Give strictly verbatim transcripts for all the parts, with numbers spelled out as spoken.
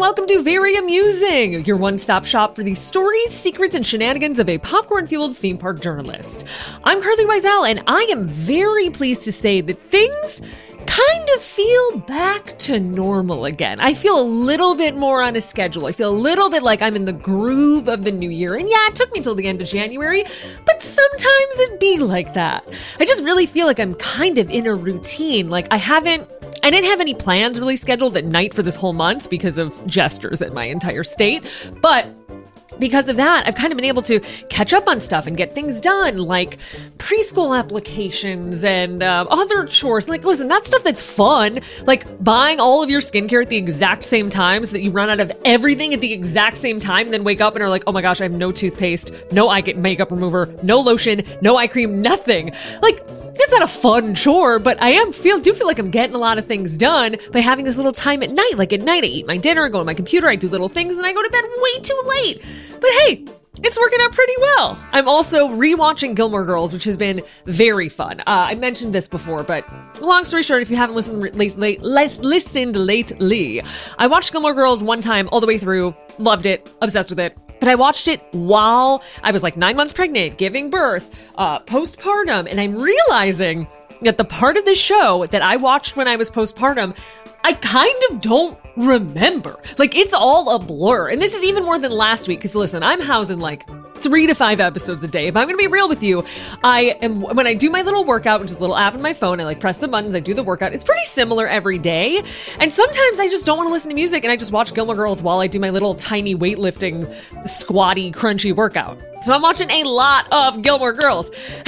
welcome to Very Amusing, your one-stop shop for the stories, secrets, and shenanigans of a popcorn-fueled theme park journalist. I'm Carly Wiesel, and I am very pleased to say that things kind of feel back to normal again. I feel a little bit more on a schedule. I feel a little bit like I'm in the groove of the new year. And yeah, it took me till the end of January, but sometimes it be like that. I just really feel like I'm kind of in a routine. Like I haven't I didn't have any plans really scheduled at night for this whole month because of gestures at my entire state, but because of that, I've kind of been able to catch up on stuff and get things done, like preschool applications and uh, other chores. Like, listen, that stuff that's fun, like buying all of your skincare at the exact same time so that you run out of everything at the exact same time and then wake up and are like, oh my gosh, I have no toothpaste, no eye makeup remover, no lotion, no eye cream, nothing. Like, that's not a fun chore, but I am feel do feel like I'm getting a lot of things done by having this little time at night. Like at night, I eat my dinner, I go on my computer, I do little things, and then I go to bed way too late. But hey, it's working out pretty well. I'm also rewatching Gilmore Girls, which has been very fun. Uh, I mentioned this before, but long story short, if you haven't listened late, late, listened lately, I watched Gilmore Girls one time all the way through, loved it, obsessed with it. But I watched it while I was like nine months pregnant, giving birth, uh, postpartum, and I'm realizing that the part of the show that I watched when I was postpartum, I kind of don't remember. Like, it's all a blur. And this is even more than last week, because listen, I'm housing like three to five episodes a day. If I'm going to be real with you, I am, when I do my little workout, which is a little app on my phone, I like press the buttons, I do the workout. It's pretty similar every day. And sometimes I just don't want to listen to music and I just watch Gilmore Girls while I do my little tiny weightlifting, squatty, crunchy workout. So I'm watching a lot of Gilmore Girls.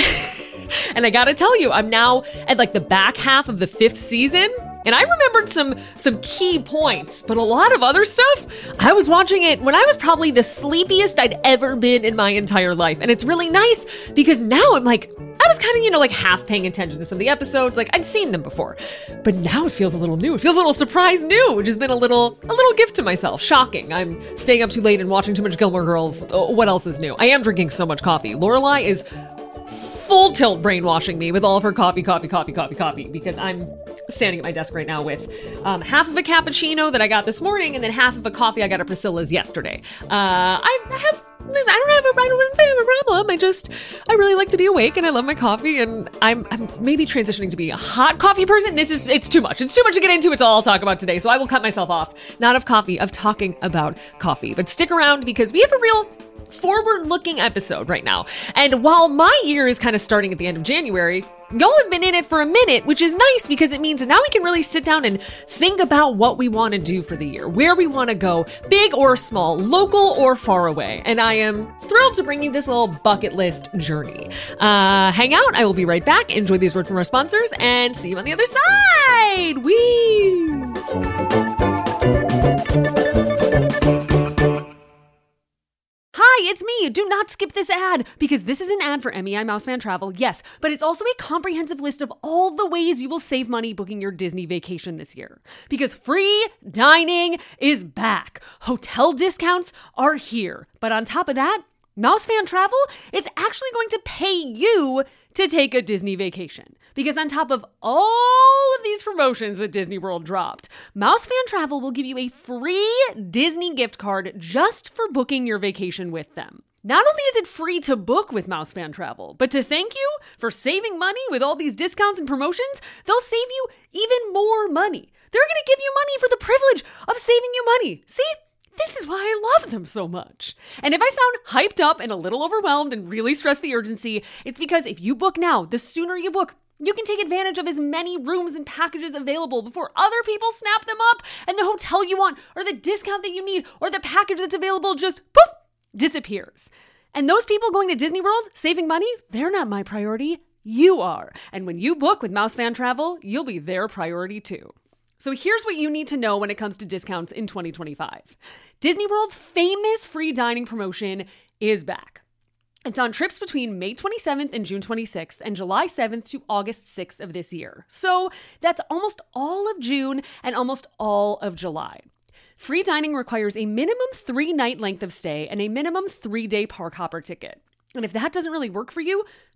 And I gotta tell you, I'm now at like the back half of the fifth season. And I remembered some some key points, but a lot of other stuff, I was watching it when I was probably the sleepiest I'd ever been in my entire life. And it's really nice because now I'm like, I was kind of, you know, like half paying attention to some of the episodes. Like I'd seen them before, but now it feels a little new. It feels a little surprise new, which has been a little, a little gift to myself. Shocking. I'm staying up too late and watching too much Gilmore Girls. Oh, what else is new? I am drinking so much coffee. Lorelai is full tilt brainwashing me with all of her coffee, coffee, coffee, coffee, coffee, because I'm standing at my desk right now with um, half of a cappuccino that I got this morning and then half of a coffee I got at Priscilla's yesterday. Uh, I have, I don't have a, I wouldn't say I have a problem. I just, I really like to be awake and I love my coffee and I'm, I'm maybe transitioning to be a hot coffee person. This is, it's too much. It's too much to get into. It's all I'll talk about today. So I will cut myself off, not of coffee, of talking about coffee, but stick around because we have a real forward-looking episode right now. And while my year is kind of starting at the end of January, y'all have been in it for a minute, which is nice because it means that now we can really sit down and think about what we want to do for the year, where we want to go, big or small, local or far away. And I am thrilled to bring you this little bucket list journey. Uh, hang out. I will be right back. Enjoy these words from our sponsors and see you on the other side. Woo! Hi, it's me. Do not skip this ad because this is an ad for M E I Mousefan Travel, yes, but it's also a comprehensive list of all the ways you will save money booking your Disney vacation this year. Because free dining is back. Hotel discounts are here. But on top of that, Mousefan Travel is actually going to pay you to take a Disney vacation. Because on top of all of these promotions that Disney World dropped, Mousefan Travel will give you a free Disney gift card just for booking your vacation with them. Not only is it free to book with Mousefan Travel, but to thank you for saving money with all these discounts and promotions, they'll save you even more money. They're going to give you money for the privilege of saving you money. See? This is why I love them so much. And if I sound hyped up and a little overwhelmed and really stress the urgency, it's because if you book now, the sooner you book, you can take advantage of as many rooms and packages available before other people snap them up and the hotel you want or the discount that you need or the package that's available just poof, disappears. And those people going to Disney World saving money, they're not my priority. You are. And when you book with Mousefan Travel, you'll be their priority too. So here's what you need to know when it comes to discounts in twenty twenty-five. Disney World's famous free dining promotion is back. It's on trips between May twenty-seventh and June twenty-sixth and July seventh to August sixth of this year. So that's almost all of June and almost all of July. Free dining requires a minimum three-night length of stay and a minimum three-day park hopper ticket. And if that doesn't really work for you,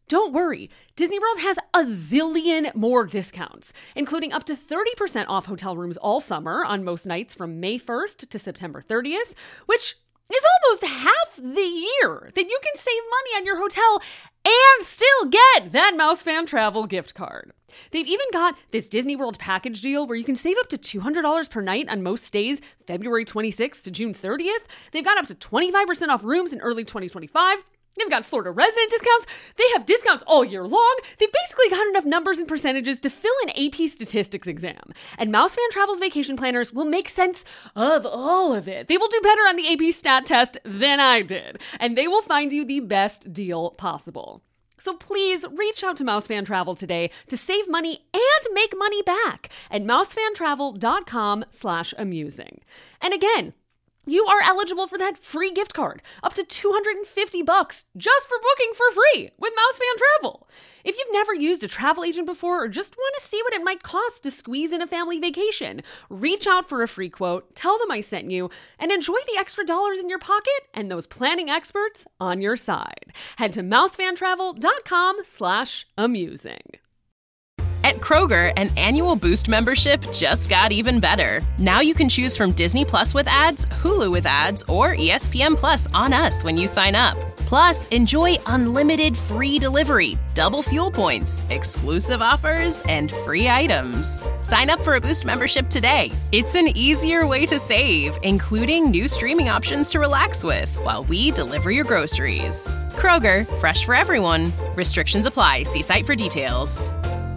don't worry, Disney World has a zillion more discounts, including up to thirty percent off hotel rooms all summer on most nights from May first to September thirtieth, which is almost half the year that you can save money on your hotel and still get that Mouse Fan Travel gift card. They've even got this Disney World package deal where you can save up to two hundred dollars per night on most stays February twenty-sixth to June thirtieth. They've got up to twenty-five percent off rooms in early twenty twenty-five. They've got Florida resident discounts. They have discounts all year long. They've basically got enough numbers and percentages to fill an A P statistics exam. And Mouse Fan Travel's vacation planners will make sense of all of it. They will do better on the A P stat test than I did. And they will find you the best deal possible. So please reach out to Mouse Fan Travel today to save money and make money back at mousefantravel.com slash amusing. And again, you are eligible for that free gift card, up to two hundred fifty bucks just for booking for free with Mouse Fan Travel. If you've never used a travel agent before or just want to see what it might cost to squeeze in a family vacation, reach out for a free quote, tell them I sent you, and enjoy the extra dollars in your pocket and those planning experts on your side. Head to mousefantravel.com slash amusing. At Kroger, an annual Boost membership just got even better. Now you can choose from Disney Plus with ads, Hulu with ads, or E S P N Plus on us when you sign up. Plus, enjoy unlimited free delivery, double fuel points, exclusive offers, and free items. Sign up for a Boost membership today. It's an easier way to save, including new streaming options to relax with while we deliver your groceries. Kroger, fresh for everyone. Restrictions apply. See site for details.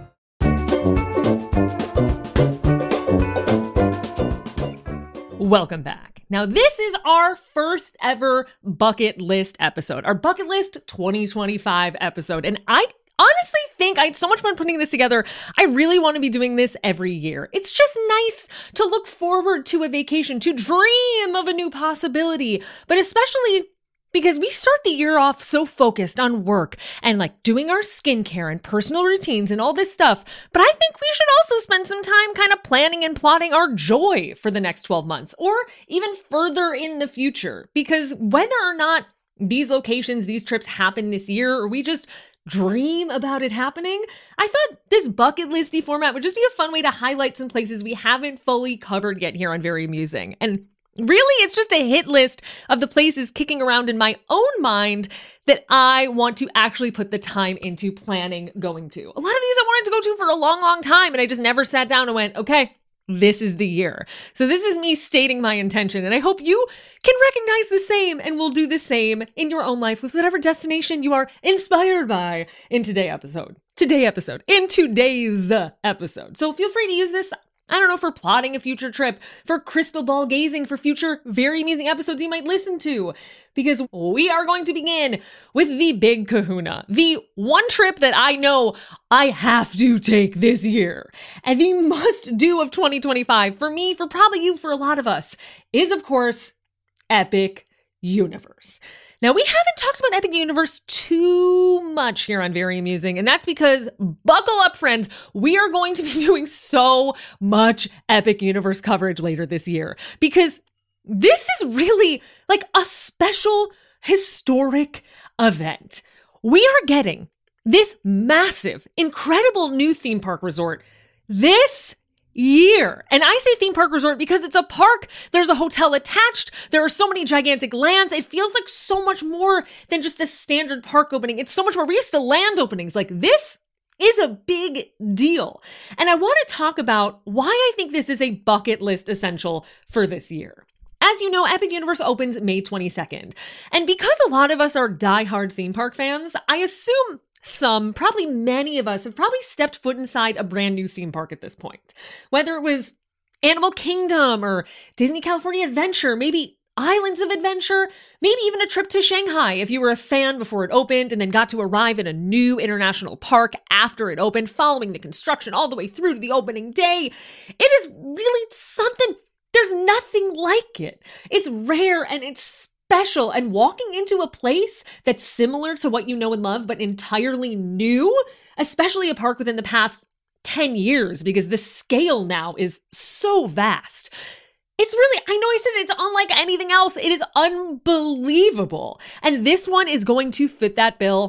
Welcome back. Now, this is our first ever bucket list episode, our bucket list twenty twenty-five episode. And I honestly think I had so much fun putting this together. I really want to be doing this every year. It's just nice to look forward to a vacation, to dream of a new possibility, but especially because we start the year off so focused on work and like doing our skincare and personal routines and all this stuff. But I think we should also spend some time kind of planning and plotting our joy for the next twelve months or even further in the future. Because whether or not these locations, these trips happen this year, or we just dream about it happening, I thought this bucket listy format would just be a fun way to highlight some places we haven't fully covered yet here on Very Amusing. And really, it's just a hit list of the places kicking around in my own mind that I want to actually put the time into planning going to. A lot of these I wanted to go to for a long, long time, and I just never sat down and went, okay, this is the year. So this is me stating my intention, and I hope you can recognize the same and will do the same in your own life with whatever destination you are inspired by in today's episode. Today episode. In today's episode. So feel free to use this, I don't know, for plotting a future trip, for crystal ball gazing, for future Very Amusing episodes you might listen to, because we are going to begin with the big kahuna, the one trip that I know I have to take this year, and the must do of twenty twenty-five, for me, for probably you, for a lot of us, is of course, Epic Universe. Now, we haven't talked about Epic Universe too much here on Very Amusing, and that's because, buckle up, friends, we are going to be doing so much Epic Universe coverage later this year, because this is really like a special, historic event. We are getting this massive, incredible new theme park resort this year. And I say theme park resort because it's a park. There's a hotel attached. There are so many gigantic lands. It feels like so much more than just a standard park opening. It's so much more. We're used to land openings. Like, this is a big deal. And I want to talk about why I think this is a bucket list essential for this year. As you know, Epic Universe opens May twenty-second. And because a lot of us are diehard theme park fans, I assume some, probably many of us, have probably stepped foot inside a brand new theme park at this point. Whether it was Animal Kingdom or Disney California Adventure, maybe Islands of Adventure, maybe even a trip to Shanghai if you were a fan before it opened and then got to arrive in a new international park after it opened, following the construction all the way through to the opening day. It is really something. There's nothing like it. It's rare and it's special, and walking into a place that's similar to what you know and love, but entirely new, especially a park within the past ten years, because the scale now is so vast. It's really, I know I said it's unlike anything else. It is unbelievable. And this one is going to fit that bill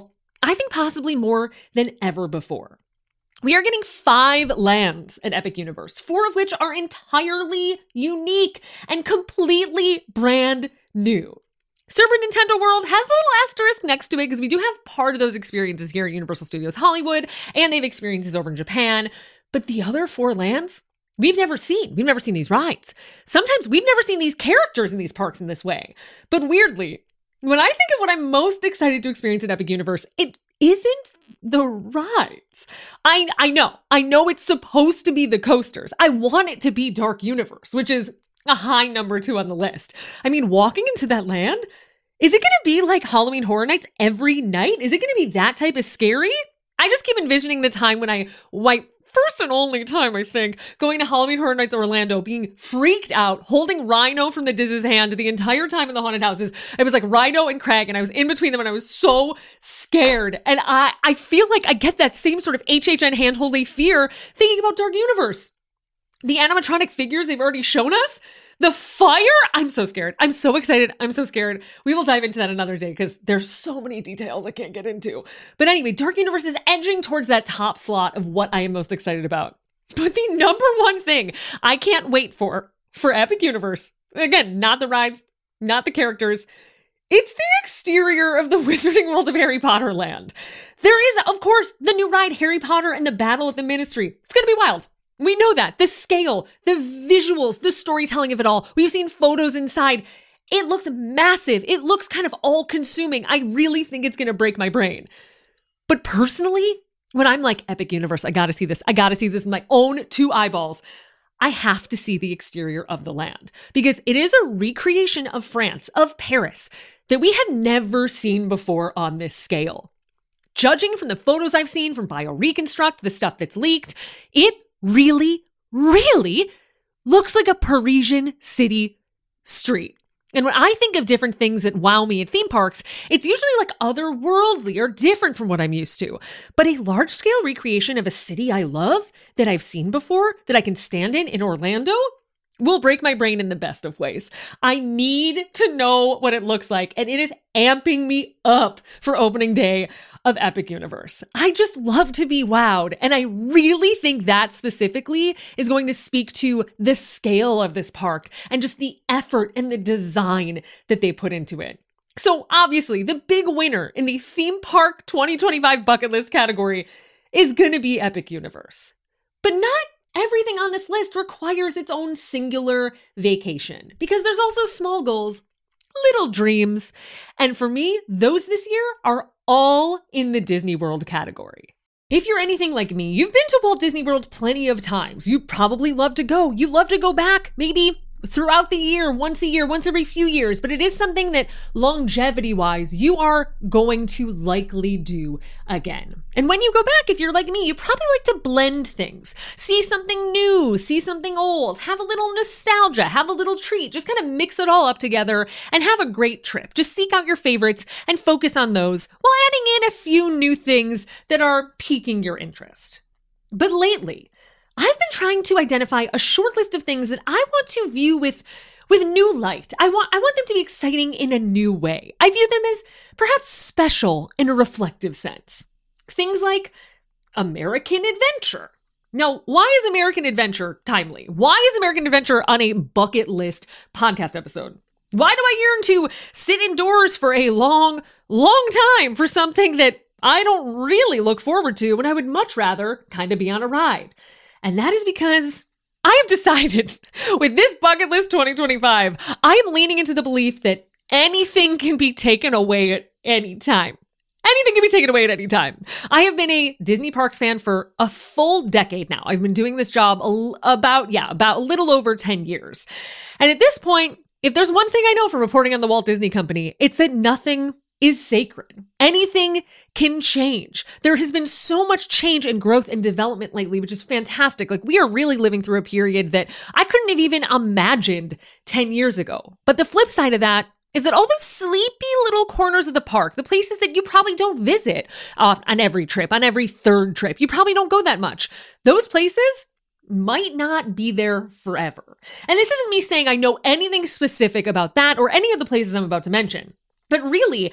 I think possibly more than ever before. We are getting five lands at Epic Universe, four of which are entirely unique and completely brand new. Super Nintendo World has a little asterisk next to it because we do have part of those experiences here at Universal Studios Hollywood, and they have experiences over in Japan. But the other four lands, we've never seen. We've never seen these rides. Sometimes we've never seen these characters in these parks in this way. But weirdly, when I think of what I'm most excited to experience at Epic Universe, it isn't the rides. I, I know. I know it's supposed to be the coasters. I want it to be Dark Universe, which is a high number two on the list. I mean, walking into that land, is it going to be like Halloween Horror Nights every night? Is it going to be that type of scary? I just keep envisioning the time when I wipe, first and only time, I think, going to Halloween Horror Nights Orlando, being freaked out, holding Rhino from the Diz's hand the entire time in the haunted houses. It was like Rhino and Craig, and I was in between them, and I was so scared. And I, I feel like I get that same sort of H H N hand-holding fear thinking about Dark Universe. The animatronic figures they've already shown us, the fire, I'm so scared. I'm so excited. I'm so scared. We will dive into that another day because there's so many details I can't get into. But anyway, Dark Universe is edging towards that top slot of what I am most excited about. But the number one thing I can't wait for, for Epic Universe, again, not the rides, not the characters, it's the exterior of the Wizarding World of Harry Potter land. There is, of course, the new ride, Harry Potter and the Battle at the Ministry. It's going to be wild. We know that. The scale, the visuals, the storytelling of it all. We've seen photos inside. It looks massive. It looks kind of all-consuming. I really think it's going to break my brain. But personally, when I'm like, Epic Universe, I got to see this. I got to see this with my own two eyeballs. I have to see the exterior of the land because it is a recreation of France, of Paris, that we have never seen before on this scale. Judging from the photos I've seen from BioReconstruct, the stuff that's leaked, it really, really looks like a Parisian city street. And when I think of different things that wow me at theme parks, it's usually like otherworldly or different from what I'm used to. But a large-scale recreation of a city I love that I've seen before, that I can stand in in Orlando, will break my brain in the best of ways. I need to know what it looks like, and it is amping me up for opening day of Epic Universe. I just love to be wowed, and I really think that specifically is going to speak to the scale of this park and just the effort and the design that they put into it. So obviously, the big winner in the Theme Park twenty twenty-five bucket list category is going to be Epic Universe. But not everything on this list requires its own singular vacation, because there's also small goals, little dreams, and for me, those this year are all in the Disney World category. If you're anything like me, you've been to Walt Disney World plenty of times. You probably love to go. You love to go back, maybe throughout the year, once a year, once every few years, but it is something that longevity-wise, you are going to likely do again. And when you go back, if you're like me, you probably like to blend things. See something new, see something old, have a little nostalgia, have a little treat, just kind of mix it all up together and have a great trip. Just seek out your favorites and focus on those while adding in a few new things that are piquing your interest. But lately, I've been trying to identify a short list of things that I want to view with, with new light. I want, I want them to be exciting in a new way. I view them as perhaps special in a reflective sense. Things like American Adventure. Now, why is American Adventure timely? Why is American Adventure on a bucket list podcast episode? Why do I yearn to sit indoors for a long, long time for something that I don't really look forward to when I would much rather kind of be on a ride? And that is because I have decided with this bucket list twenty twenty-five, I am leaning into the belief that anything can be taken away at any time. Anything can be taken away at any time. I have been a Disney Parks fan for a full decade now. I've been doing this job about, yeah, about a little over ten years. And at this point, if there's one thing I know from reporting on the Walt Disney Company, it's that nothing is sacred. Anything can change. There has been so much change and growth and development lately, which is fantastic. Like, we are really living through a period that I couldn't have even imagined ten years ago. But the flip side of that is that all those sleepy little corners of the park, the places that you probably don't visit uh, on every trip, on every third trip, you probably don't go that much. Those places might not be there forever. And this isn't me saying I know anything specific about that or any of the places I'm about to mention. But really,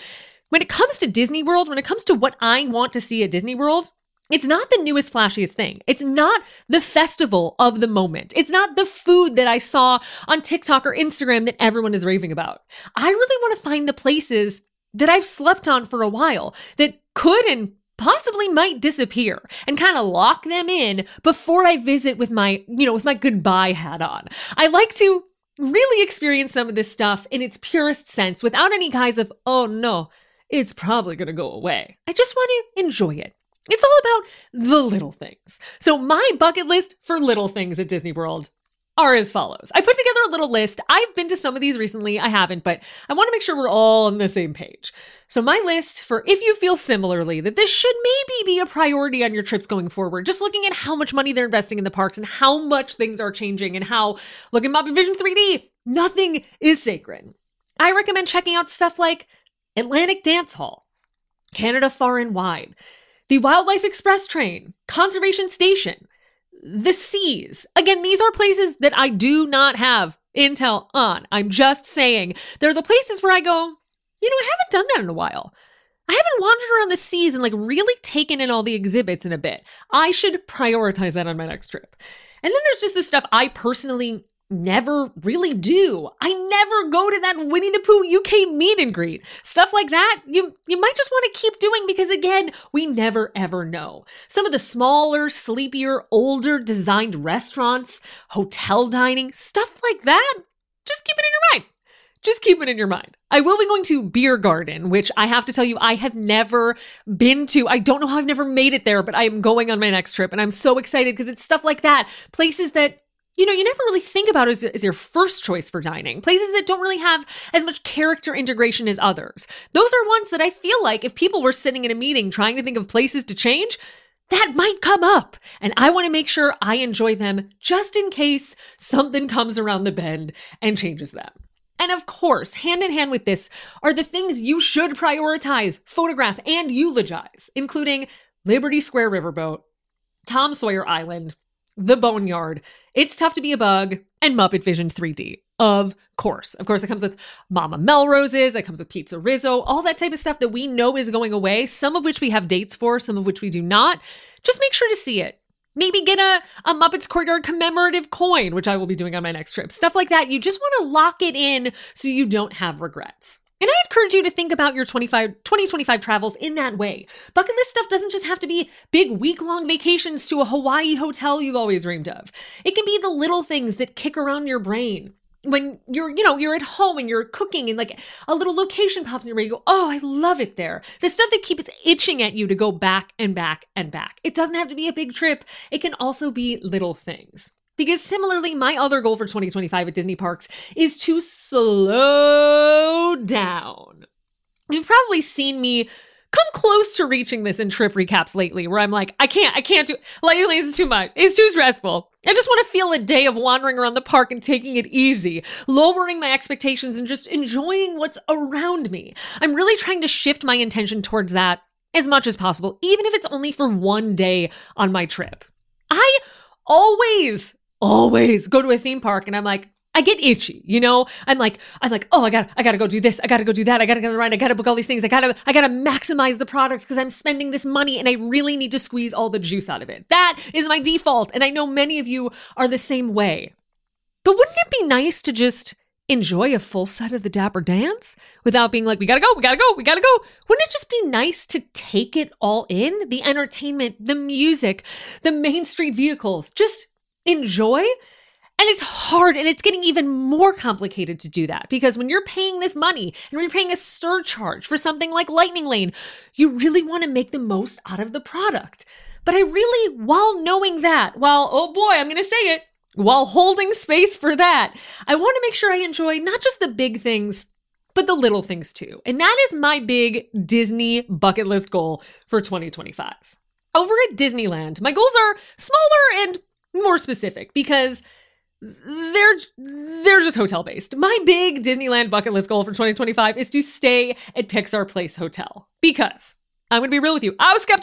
when it comes to Disney World, when it comes to what I want to see at Disney World, it's not the newest, flashiest thing. It's not the festival of the moment. It's not the food that I saw on TikTok or Instagram that everyone is raving about. I really want to find the places that I've slept on for a while that could and possibly might disappear and kind of lock them in before I visit with my, you know, with my goodbye hat on. I like to really experience some of this stuff in its purest sense without any guise of, oh no, it's probably going to go away. I just want to enjoy it. It's all about the little things. So my bucket list for little things at Disney World are as follows. I put together a little list. I've been to some of these recently. I haven't, but I want to make sure we're all on the same page. So my list for if you feel similarly that this should maybe be a priority on your trips going forward, just looking at how much money they're investing in the parks and how much things are changing and how, look at Muppet Vision three D, nothing is sacred. I recommend checking out stuff like Atlantic Dance Hall, Canada Far and Wide, the Wildlife Express Train, Conservation Station, the Seas. Again, these are places that I do not have intel on. I'm just saying they're the places where I go, you know, I haven't done that in a while. I haven't wandered around the seas and like really taken in all the exhibits in a bit. I should prioritize that on my next trip. And then there's just the stuff I personally never really do. I never go to that Winnie the Pooh U K meet and greet. Stuff like that, you, you might just want to keep doing because, again, we never ever know. Some of the smaller, sleepier, older designed restaurants, hotel dining, stuff like that, just keep it in your mind. Just keep it in your mind. I will be going to Beer Garden, which I have to tell you, I have never been to. I don't know how I've never made it there, but I am going on my next trip and I'm so excited because it's stuff like that. Places that you know, you never really think about as, as your first choice for dining. Places that don't really have as much character integration as others. Those are ones that I feel like if people were sitting in a meeting trying to think of places to change, that might come up. And I want to make sure I enjoy them just in case something comes around the bend and changes them. And of course, hand in hand with this are the things you should prioritize, photograph, and eulogize, including Liberty Square Riverboat, Tom Sawyer Island, The Boneyard, It's Tough to Be a Bug, and Muppet Vision three D. Of course. Of course, it comes with Mama Melrose's, it comes with Pizza Rizzo, all that type of stuff that we know is going away, some of which we have dates for, some of which we do not. Just make sure to see it. Maybe get a, a Muppets Courtyard commemorative coin, which I will be doing on my next trip. Stuff like that. You just want to lock it in so you don't have regrets. And I encourage you to think about your twenty-five, twenty twenty-five travels in that way. Bucket list stuff doesn't just have to be big week-long vacations to a Hawaii hotel you've always dreamed of. It can be the little things that kick around your brain. When you're, you know, you're at home and you're cooking and like a little location pops in your brain, you go, oh, I love it there. The stuff that keeps itching at you to go back and back and back. It doesn't have to be a big trip. It can also be little things. Because similarly, my other goal for twenty twenty-five at Disney parks is to slow down. You've probably seen me come close to reaching this in trip recaps lately, where I'm like, I can't, I can't do, lately it's too much. It's too stressful. I just want to feel a day of wandering around the park and taking it easy, lowering my expectations and just enjoying what's around me. I'm really trying to shift my intention towards that as much as possible, even if it's only for one day on my trip. I always always go to a theme park and I'm like, I get itchy, you know? I'm like, I'm like, oh, I gotta, I gotta go do this. I gotta go do that. I gotta go to the ride. I gotta book all these things. I gotta, I gotta maximize the product because I'm spending this money and I really need to squeeze all the juice out of it. That is my default. And I know many of you are the same way. But wouldn't it be nice to just enjoy a full set of the Dapper Dance without being like, we gotta go, we gotta go, we gotta go? Wouldn't it just be nice to take it all in? The entertainment, the music, the Main Street vehicles, just enjoy? And it's hard and it's getting even more complicated to do that because when you're paying this money and when you're paying a surcharge for something like Lightning Lane, you really want to make the most out of the product. But I really, while knowing that, while, oh boy, I'm going to say it, while holding space for that, I want to make sure I enjoy not just the big things, but the little things too. And that is my big Disney bucket list goal for twenty twenty-five. Over at Disneyland, my goals are smaller and more specific because They're they're just hotel based. My big Disneyland bucket list goal for twenty twenty-five is to stay at Pixar Place Hotel because I'm going to be real with you. I was skeptical.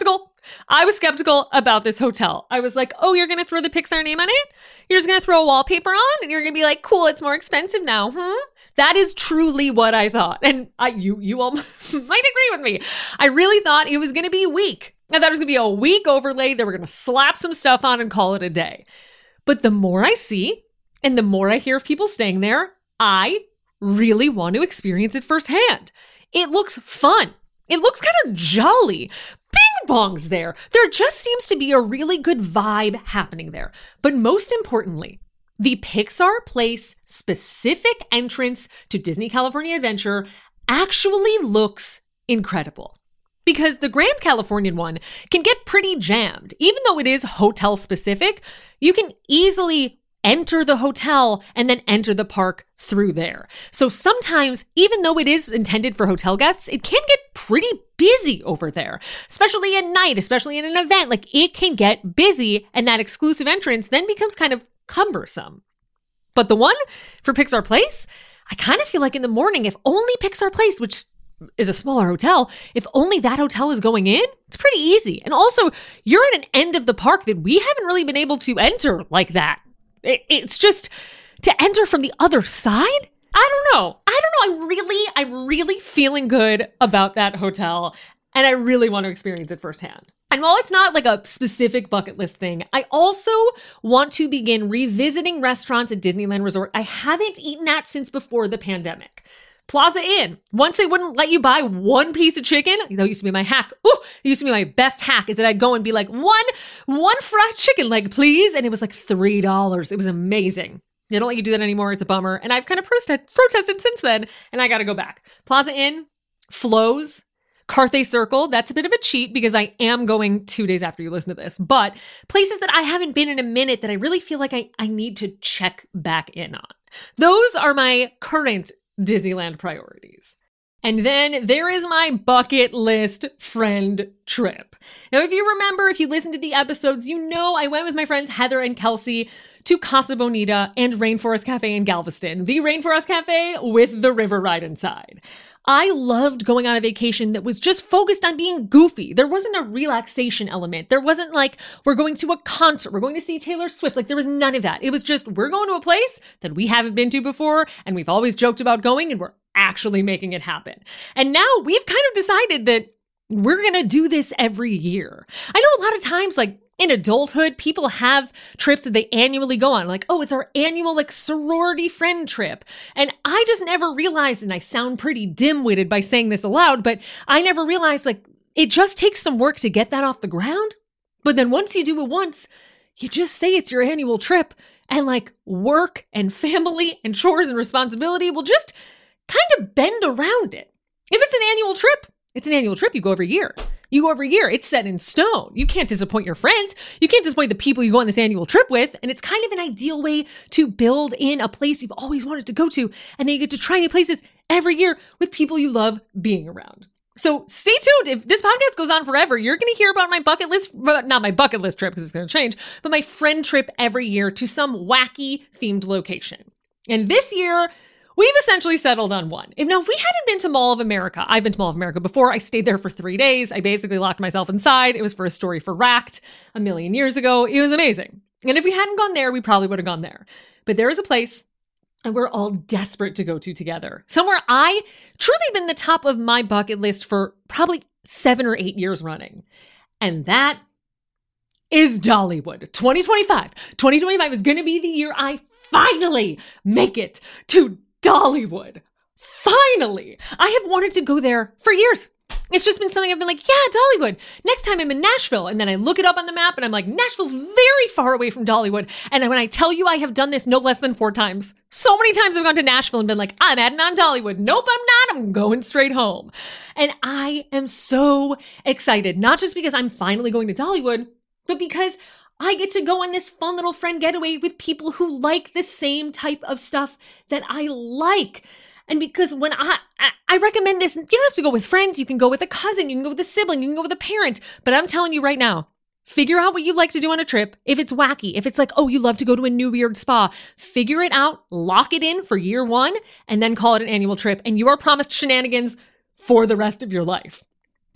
I was skeptical about this hotel. I was like, oh, you're going to throw the Pixar name on it? You're just going to throw a wallpaper on and you're going to be like, cool, it's more expensive now. Hmm? That is truly what I thought. And I, you, you all might agree with me. I really thought it was going to be weak. I thought it was going to be a weak overlay. They were going to slap some stuff on and call it a day. But the more I see and the more I hear of people staying there, I really want to experience it firsthand. It looks fun. It looks kind of jolly. Bing bong's there. There just seems to be a really good vibe happening there. But most importantly, the Pixar Place specific entrance to Disney California Adventure actually looks incredible. Because the Grand Californian one can get pretty jammed. Even though it is hotel specific, you can easily enter the hotel and then enter the park through there. So sometimes, even though it is intended for hotel guests, it can get pretty busy over there, especially at night, especially in an event. Like, it can get busy, and that exclusive entrance then becomes kind of cumbersome. But the one for Pixar Place, I kind of feel like in the morning, if only Pixar Place, which is a smaller hotel, if only that hotel is going in, it's pretty easy. And also, you're at an end of the park that we haven't really been able to enter like that. It's just to enter from the other side. I don't know. I don't know. I'm really, I'm really feeling good about that hotel, and I really want to experience it firsthand. And while it's not like a specific bucket list thing, I also want to begin revisiting restaurants at Disneyland Resort I haven't eaten at since before the pandemic. Plaza Inn. Once they wouldn't let you buy one piece of chicken, that used to be my hack. Ooh, it used to be my best hack, is that I'd go and be like, one, one fried chicken leg, please. And it was like three dollars. It was amazing. They don't let you do that anymore. It's a bummer. And I've kind of protest- protested since then, and I got to go back. Plaza Inn, Flo's, Carthay Circle. That's a bit of a cheat because I am going two days after you listen to this. But places that I haven't been in a minute that I really feel like I, I need to check back in on. Those are my current Disneyland priorities. And then there is my bucket list friend trip. Now, if you remember, if you listen to the episodes, you know I went with my friends Heather and Kelsey to Casa Bonita and Rainforest Cafe in Galveston, the Rainforest Cafe with the river ride inside. I loved going on a vacation that was just focused on being goofy. There wasn't a relaxation element. There wasn't like, we're going to a concert, we're going to see Taylor Swift. Like, there was none of that. It was just, we're going to a place that we haven't been to before, and we've always joked about going, and we're actually making it happen. And now we've kind of decided that we're going to do this every year. I know a lot of times, like, in adulthood, people have trips that they annually go on. Like, oh, it's our annual like sorority friend trip. And I just never realized, and I sound pretty dim-witted by saying this aloud, but I never realized like it just takes some work to get that off the ground. But then once you do it once, you just say it's your annual trip, and like work and family and chores and responsibility will just kind of bend around it. If it's an annual trip, it's an annual trip. You go every year. You go every year. It's set in stone. You can't disappoint your friends. You can't disappoint the people you go on this annual trip with. And it's kind of an ideal way to build in a place you've always wanted to go to. And then you get to try new places every year with people you love being around. So stay tuned. If this podcast goes on forever, you're going to hear about my bucket list, not my bucket list trip because it's going to change, but my friend trip every year to some wacky themed location. And this year, we've essentially settled on one. If now, if we hadn't been to Mall of America, I've been to Mall of America before. I stayed there for three days. I basically locked myself inside. It was for a story for Racked a million years ago. It was amazing. And if we hadn't gone there, we probably would have gone there. But there is a place and we're all desperate to go to together. Somewhere I truly been the top of my bucket list for probably seven or eight years running. And that is Dollywood. twenty twenty-five. twenty twenty-five is going to be the year I finally make it to Dollywood. Finally! I have wanted to go there for years. It's just been something I've been like, yeah, Dollywood. Next time I'm in Nashville. And then I look it up on the map and I'm like, Nashville's very far away from Dollywood. And when I tell you I have done this no less than four times, so many times I've gone to Nashville and been like, I'm adding on Dollywood. Nope, I'm not. I'm going straight home. And I am so excited, not just because I'm finally going to Dollywood, but because I get to go on this fun little friend getaway with people who like the same type of stuff that I like. And because when I, I, I recommend this, you don't have to go with friends. You can go with a cousin. You can go with a sibling. You can go with a parent. But I'm telling you right now, figure out what you like to do on a trip. If it's wacky, if it's like, oh, you love to go to a new weird spa, figure it out, lock it in for year one, and then call it an annual trip. And you are promised shenanigans for the rest of your life.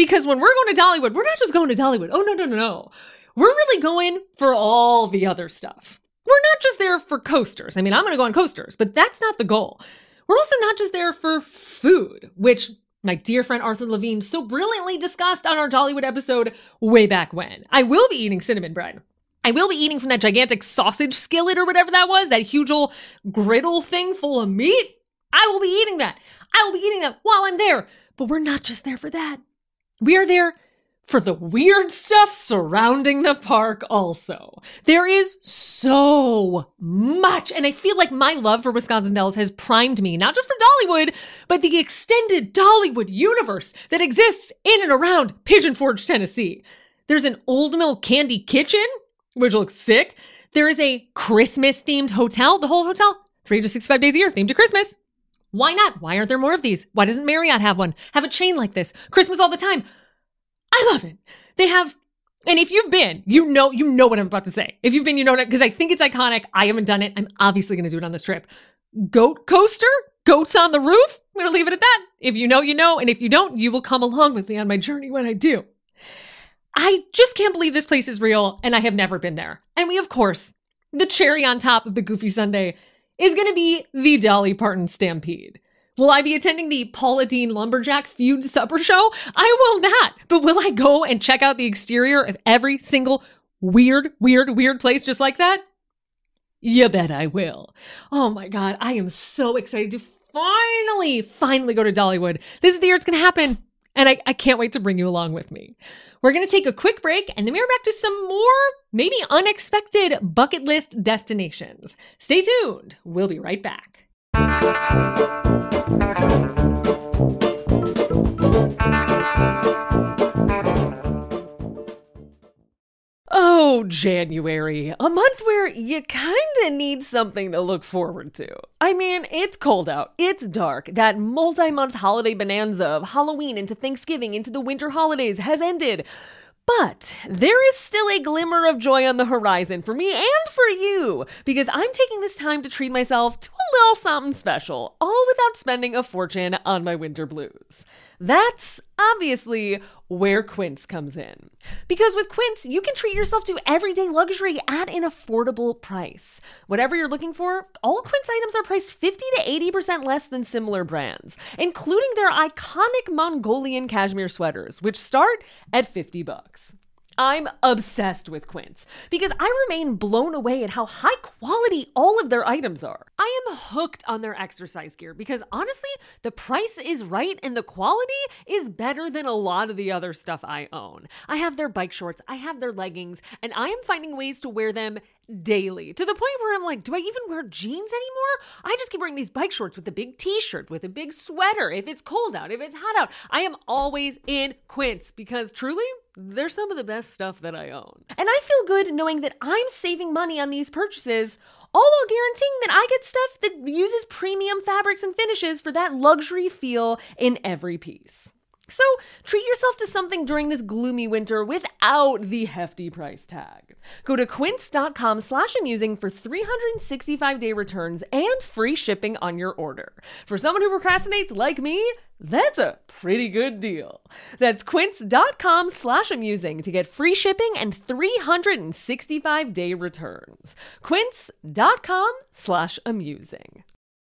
Because when we're going to Dollywood, we're not just going to Dollywood. Oh, no, no, no, no. We're really going for all the other stuff. We're not just there for coasters. I mean, I'm going to go on coasters, but that's not the goal. We're also not just there for food, which my dear friend Arthur Levine so brilliantly discussed on our Dollywood episode way back when. I will be eating cinnamon bread. I will be eating from that gigantic sausage skillet or whatever that was, that huge old griddle thing full of meat. I will be eating that. I will be eating that while I'm there. But we're not just there for that. We are there for the weird stuff surrounding the park also. There is so much, and I feel like my love for Wisconsin Dells has primed me, not just for Dollywood, but the extended Dollywood universe that exists in and around Pigeon Forge, Tennessee. There's an Old Mill Candy Kitchen, which looks sick. There is a Christmas-themed hotel. The whole hotel, three hundred sixty-five days a year, themed to Christmas. Why not? Why aren't there more of these? Why doesn't Marriott have one? Have a chain like this? Christmas all the time. I love it. They have, and if you've been, you know, you know what I'm about to say. If you've been, you know it, because I think it's iconic. I haven't done it. I'm obviously going to do it on this trip. Goat coaster, goats on the roof. I'm going to leave it at that. If you know, you know, and if you don't, you will come along with me on my journey when I do. I just can't believe this place is real, and I have never been there. And we, of course, the cherry on top of the Goofy Sunday is going to be the Dolly Parton Stampede. Will I be attending the Paula Deen Lumberjack Feud Supper Show? I will not. But will I go and check out the exterior of every single weird, weird, weird place just like that? You bet I will. Oh my God, I am so excited to finally, finally go to Dollywood. This is the year it's going to happen. And I, I can't wait to bring you along with me. We're going to take a quick break, and then we're back to some more, maybe unexpected bucket list destinations. Stay tuned. We'll be right back. Oh, January, a month where you kind of need something to look forward to. I mean, it's cold out, it's dark, that multi-month holiday bonanza of Halloween into Thanksgiving into the winter holidays has ended. But there is still a glimmer of joy on the horizon for me and for you, because I'm taking this time to treat myself to a little something special, all without spending a fortune on my winter blues. That's obviously where Quince comes in. Because with Quince, you can treat yourself to everyday luxury at an affordable price. Whatever you're looking for, all Quince items are priced fifty to eighty percent less than similar brands, including their iconic Mongolian cashmere sweaters, which start at fifty bucks. I'm obsessed with Quince because I remain blown away at how high quality all of their items are. I am hooked on their exercise gear because honestly, the price is right and the quality is better than a lot of the other stuff I own. I have their bike shorts, I have their leggings, and I am finding ways to wear them daily to the point where I'm like, do I even wear jeans anymore? I just keep wearing these bike shorts with a big t-shirt, with a big sweater. If it's cold out, if it's hot out, I am always in Quince because truly, they're some of the best stuff that I own. And I feel good knowing that I'm saving money on these purchases, all while guaranteeing that I get stuff that uses premium fabrics and finishes for that luxury feel in every piece. So treat yourself to something during this gloomy winter without the hefty price tag. Go to quince.com slash amusing for three hundred sixty-five day returns and free shipping on your order. For someone who procrastinates like me, that's a pretty good deal. That's quince.com slash amusing to get free shipping and three hundred sixty-five day returns. Quince.com slash amusing.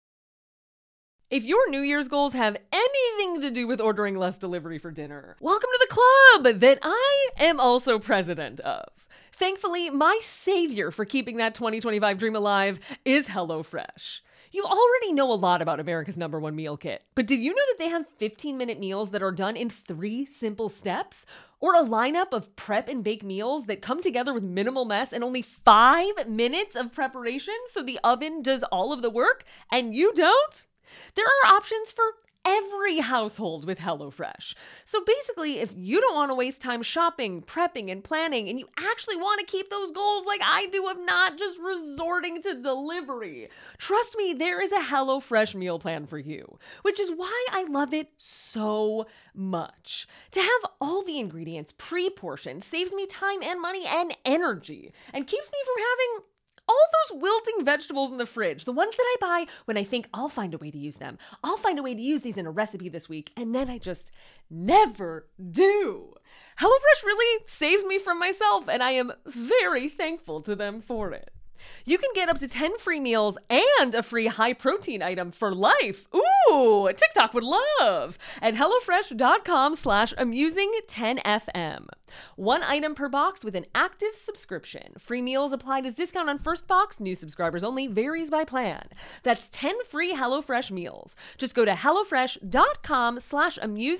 If your New Year's goals have anything to do with ordering less delivery for dinner, welcome to the club that I am also president of. Thankfully, my savior for keeping that twenty twenty-five dream alive is HelloFresh. You already know a lot about America's number one meal kit, but did you know that they have fifteen minute meals that are done in three simple steps? Or a lineup of prep and bake meals that come together with minimal mess and only five minutes of preparation so the oven does all of the work and you don't? There are options for every household with HelloFresh. So basically, if you don't want to waste time shopping, prepping, and planning, and you actually want to keep those goals like I do of not just resorting to delivery, trust me, there is a HelloFresh meal plan for you, which is why I love it so much. To have all the ingredients pre-portioned saves me time and money and energy, and keeps me from having all those wilting vegetables in the fridge, the ones that I buy when I think I'll find a way to use them. I'll find a way to use these in a recipe this week, and then I just never do. HelloFresh really saves me from myself, and I am very thankful to them for it. You can get up to ten free meals and a free high-protein item for life. Ooh, TikTok would love. At HelloFresh.com slash amusing10fm. One item per box with an active subscription. Free meals applied as discount on first box. New subscribers only. Varies by plan. That's ten free HelloFresh meals. Just go to HelloFresh.com slash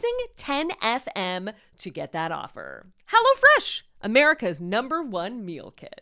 amusing10fm to get that offer. HelloFresh, America's number one meal kit.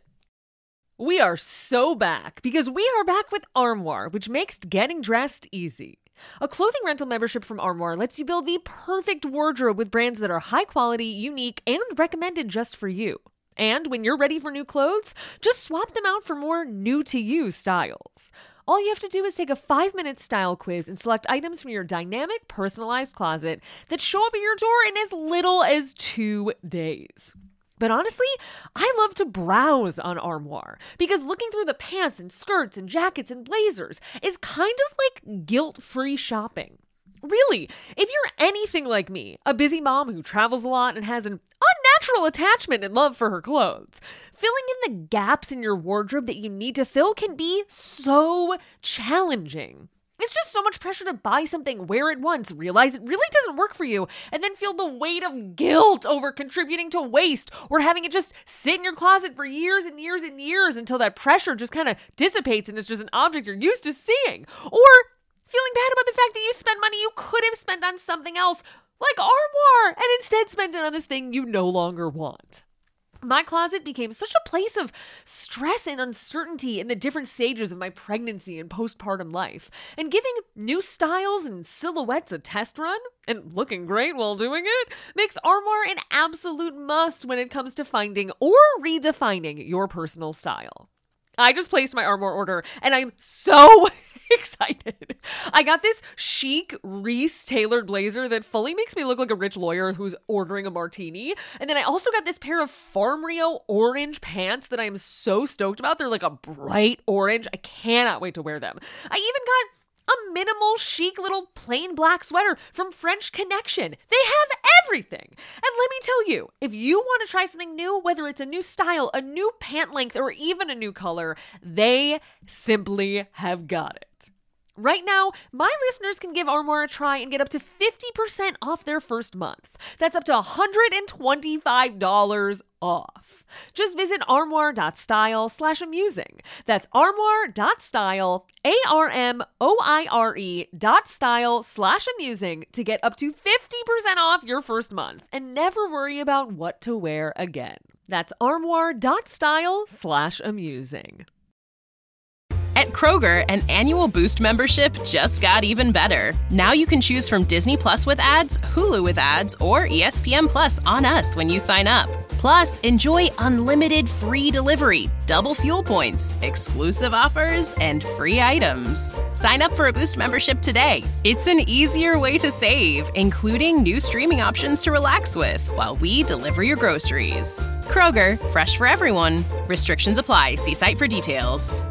We are so back because we are back with Armoire, which makes getting dressed easy. A clothing rental membership from Armoire lets you build the perfect wardrobe with brands that are high quality, unique, and recommended just for you. And when you're ready for new clothes, just swap them out for more new-to-you styles. All you have to do is take a five-minute style quiz and select items from your dynamic, personalized closet that show up at your door in as little as two days. But honestly, I love to browse on Armoire because looking through the pants and skirts and jackets and blazers is kind of like guilt-free shopping. Really, if you're anything like me, a busy mom who travels a lot and has an unnatural attachment and love for her clothes, filling in the gaps in your wardrobe that you need to fill can be so challenging. It's just so much pressure to buy something, wear it once, realize it really doesn't work for you, and then feel the weight of guilt over contributing to waste or having it just sit in your closet for years and years and years until that pressure just kind of dissipates and it's just an object you're used to seeing. Or feeling bad about the fact that you spend money you could have spent on something else, like Armoire, and instead spent it on this thing you no longer want. My closet became such a place of stress and uncertainty in the different stages of my pregnancy and postpartum life. And giving new styles and silhouettes a test run, and looking great while doing it, makes Armoire an absolute must when it comes to finding or redefining your personal style. I just placed my Armoire order, and I'm so excited. I got this chic Reese tailored blazer that fully makes me look like a rich lawyer who's ordering a martini. And then I also got this pair of Farm Rio orange pants that I'm so stoked about. They're like a bright orange. I cannot wait to wear them. I even got a minimal chic little plain black sweater from French Connection. They have everything. And let me tell you, if you want to try something new, whether it's a new style, a new pant length, or even a new color, they simply have got it. Right now, my listeners can give Armoire a try and get up to fifty percent off their first month. That's up to one hundred twenty-five dollars off. Just visit armoire.style slash amusing. That's armoire.style, A R M O I R E dot style slash amusing to get up to fifty percent off your first month and never worry about what to wear again. That's armoire.style slash amusing. At Kroger, an annual Boost membership just got even better. Now you can choose from Disney Plus with ads, Hulu with ads, or E S P N Plus on us when you sign up. Plus, enjoy unlimited free delivery, double fuel points, exclusive offers, and free items. Sign up for a Boost membership today. It's an easier way to save, including new streaming options to relax with while we deliver your groceries. Kroger, fresh for everyone. Restrictions apply. See site for details.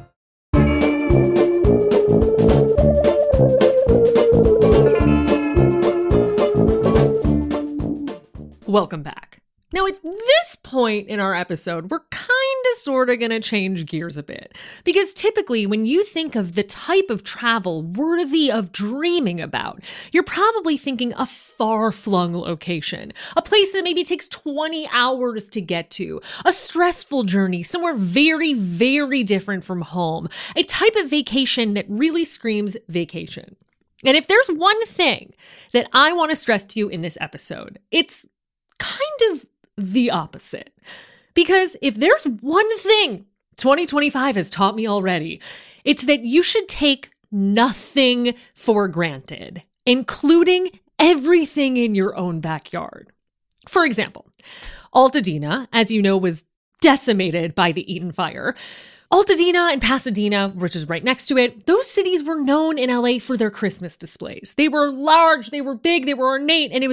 Welcome back. Now, at this point in our episode, we're kind of sort of going to change gears a bit. Because typically, when you think of the type of travel worthy of dreaming about, you're probably thinking a far-flung location, a place that maybe takes twenty hours to get to, a stressful journey, somewhere very, very different from home, a type of vacation that really screams vacation. And if there's one thing that I want to stress to you in this episode, it's kind of the opposite. Because if there's one thing twenty twenty-five has taught me already, it's that you should take nothing for granted, including everything in your own backyard. For example, Altadena, as you know, was decimated by the Eaton fire. Altadena and Pasadena, which is right next to it, those cities were known in L A for their Christmas displays. They were large, they were big, they were ornate, and it was a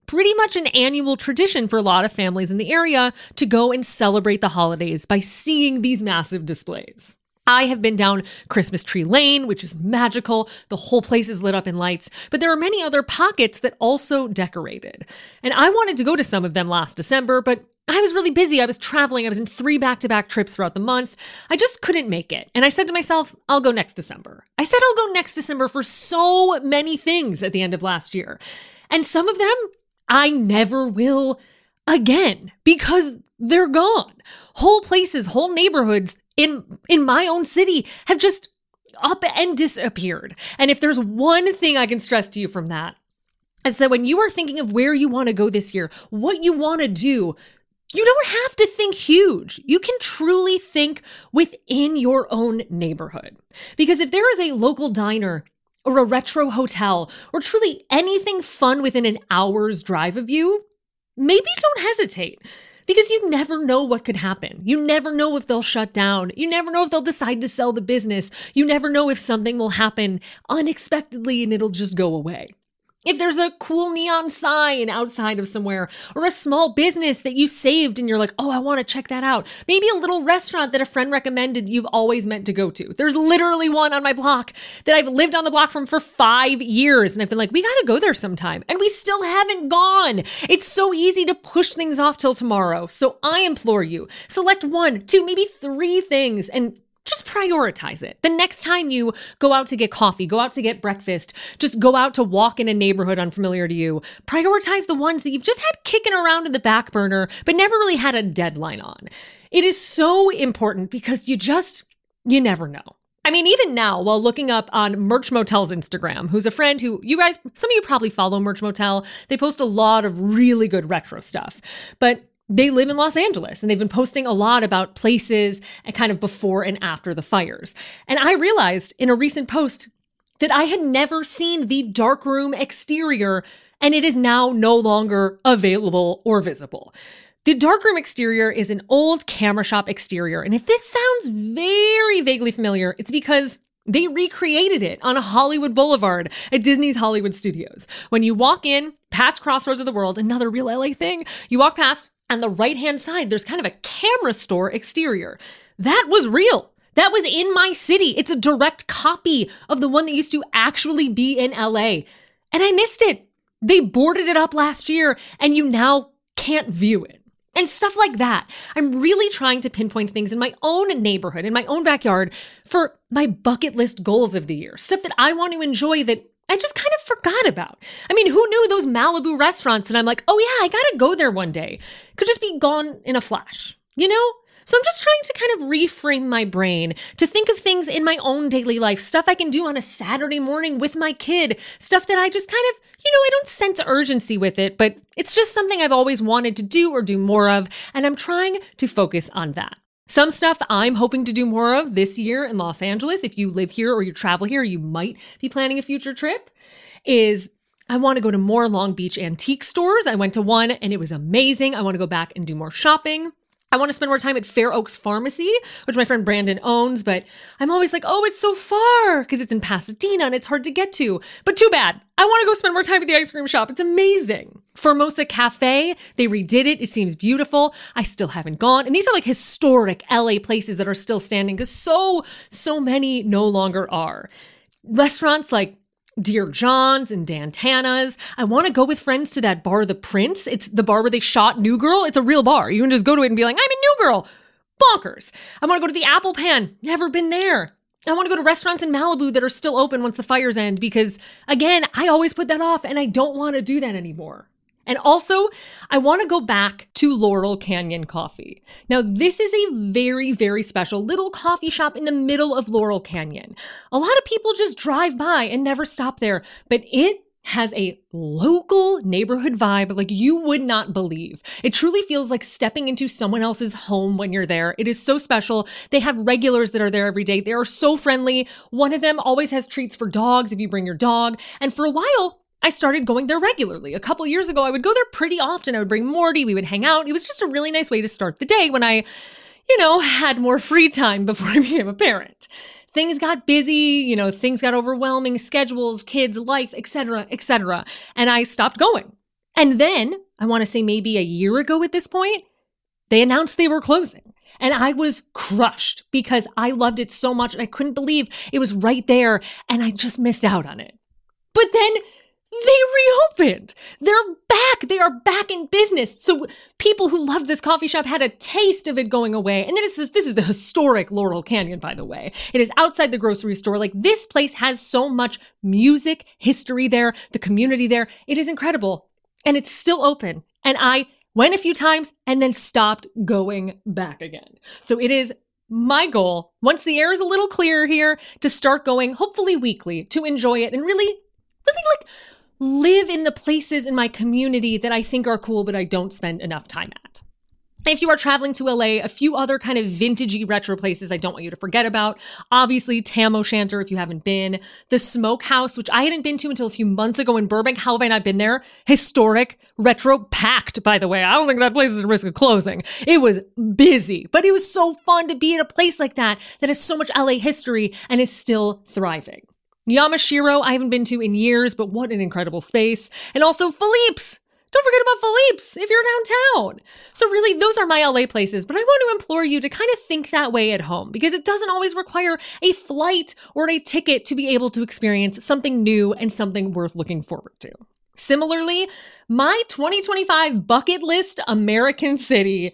pretty much an annual tradition for a lot of families in the area to go and celebrate the holidays by seeing these massive displays. I have been down Christmas Tree Lane, which is magical. The whole place is lit up in lights, but there are many other pockets that also decorated. And I wanted to go to some of them last December, but I was really busy. I was traveling. I was in three back-to-back trips throughout the month. I just couldn't make it. And I said to myself, I'll go next December. I said I'll go next December for so many things at the end of last year. And some of them I never will again because they're gone. Whole places, whole neighborhoods in, in my own city have just up and disappeared. And if there's one thing I can stress to you from that, it's that when you are thinking of where you want to go this year, what you want to do, you don't have to think huge. You can truly think within your own neighborhood. Because if there is a local diner or a retro hotel or truly anything fun within an hour's drive of you, maybe don't hesitate. Because you never know what could happen. You never know if they'll shut down. You never know if they'll decide to sell the business. You never know if something will happen unexpectedly and it'll just go away. If there's a cool neon sign outside of somewhere or a small business that you saved and you're like, oh, I want to check that out. Maybe a little restaurant that a friend recommended you've always meant to go to. There's literally one on my block that I've lived on the block from for five years. And I've been like, we got to go there sometime. And we still haven't gone. It's so easy to push things off till tomorrow. So I implore you, select one, two, maybe three things and just prioritize it. The next time you go out to get coffee, go out to get breakfast, just go out to walk in a neighborhood unfamiliar to you, prioritize the ones that you've just had kicking around in the back burner, but never really had a deadline on. It is so important because you just, you never know. I mean, even now, while looking up on Merch Motel's Instagram, who's a friend who you guys, some of you probably follow Merch Motel, they post a lot of really good retro stuff, but they live in Los Angeles and they've been posting a lot about places and kind of before and after the fires. And I realized in a recent post that I had never seen the darkroom exterior and it is now no longer available or visible. The darkroom exterior is an old camera shop exterior. And if this sounds very vaguely familiar, it's because they recreated it on a Hollywood Boulevard at Disney's Hollywood Studios. When you walk in past Crossroads of the World, another real L A thing, you walk past, on the right-hand side, there's kind of a camera store exterior. That was real. That was in my city. It's a direct copy of the one that used to actually be in L A. And I missed it. They boarded it up last year, and you now can't view it. And stuff like that. I'm really trying to pinpoint things in my own neighborhood, in my own backyard, for my bucket list goals of the year. Stuff that I want to enjoy that I just kind of forgot about. I mean, who knew those Malibu restaurants? And I'm like, oh yeah, I gotta go there one day. Could just be gone in a flash, you know? So I'm just trying to kind of reframe my brain to think of things in my own daily life, stuff I can do on a Saturday morning with my kid, stuff that I just kind of, you know, I don't sense urgency with it, but it's just something I've always wanted to do or do more of, and I'm trying to focus on that. Some stuff I'm hoping to do more of this year in Los Angeles, if you live here or you travel here, you might be planning a future trip, is I want to go to more Long Beach antique stores. I went to one and it was amazing. I want to go back and do more shopping. I want to spend more time at Fair Oaks Pharmacy, which my friend Brandon owns, but I'm always like, oh, it's so far because it's in Pasadena and it's hard to get to. But too bad. I want to go spend more time at the ice cream shop. It's amazing. Formosa Cafe, they redid it. It seems beautiful. I still haven't gone. And these are like historic L A places that are still standing because so, so many no longer are. Restaurants like Dear John's and Dan Tana's. I want to go with friends to that bar, The Prince. It's the bar where they shot New Girl. It's a real bar. You can just go to it and be like, I'm in New Girl. Bonkers. I want to go to the Apple Pan. Never been there. I want to go to restaurants in Malibu that are still open once the fires end because, again, I always put that off and I don't want to do that anymore. And also, I want to go back to Laurel Canyon Coffee. Now, this is a very, very special little coffee shop in the middle of Laurel Canyon. A lot of people just drive by and never stop there, but it has a local neighborhood vibe like you would not believe. It truly feels like stepping into someone else's home when you're there. It is so special. They have regulars that are there every day. They are so friendly. One of them always has treats for dogs if you bring your dog. And for a while, I started going there regularly. A couple years ago, I would go there pretty often. I would bring Morty. We would hang out. It was just a really nice way to start the day when I, you know, had more free time before I became a parent. Things got busy, you know, things got overwhelming, schedules, kids, life, et cetera, et cetera. And I stopped going. And then, I want to say maybe a year ago at this point, they announced they were closing. And I was crushed because I loved it so much and I couldn't believe it was right there and I just missed out on it. But then they reopened. They're back. They are back in business. So people who loved this coffee shop had a taste of it going away. And this is, this is the historic Laurel Canyon, by the way. It is outside the grocery store. Like, this place has so much music history there, the community there. It is incredible. And it's still open. And I went a few times and then stopped going back again. So it is my goal, once the air is a little clearer here, to start going hopefully weekly to enjoy it and really, really like live in the places in my community that I think are cool, but I don't spend enough time at. If you are traveling to L A, a few other kind of vintagey retro places I don't want you to forget about. Obviously, Tam O'Shanter, if you haven't been. The Smokehouse, which I hadn't been to until a few months ago in Burbank. How have I not been there? Historic, retro, packed, by the way. I don't think that place is at risk of closing. It was busy, but it was so fun to be at a place like that that has so much L A history and is still thriving. Yamashiro, I haven't been to in years, but what an incredible space. And also Philippe's. Don't forget about Philippe's if you're downtown. So really, those are my L A places, but I want to implore you to kind of think that way at home because it doesn't always require a flight or a ticket to be able to experience something new and something worth looking forward to. Similarly, my twenty twenty-five bucket list American city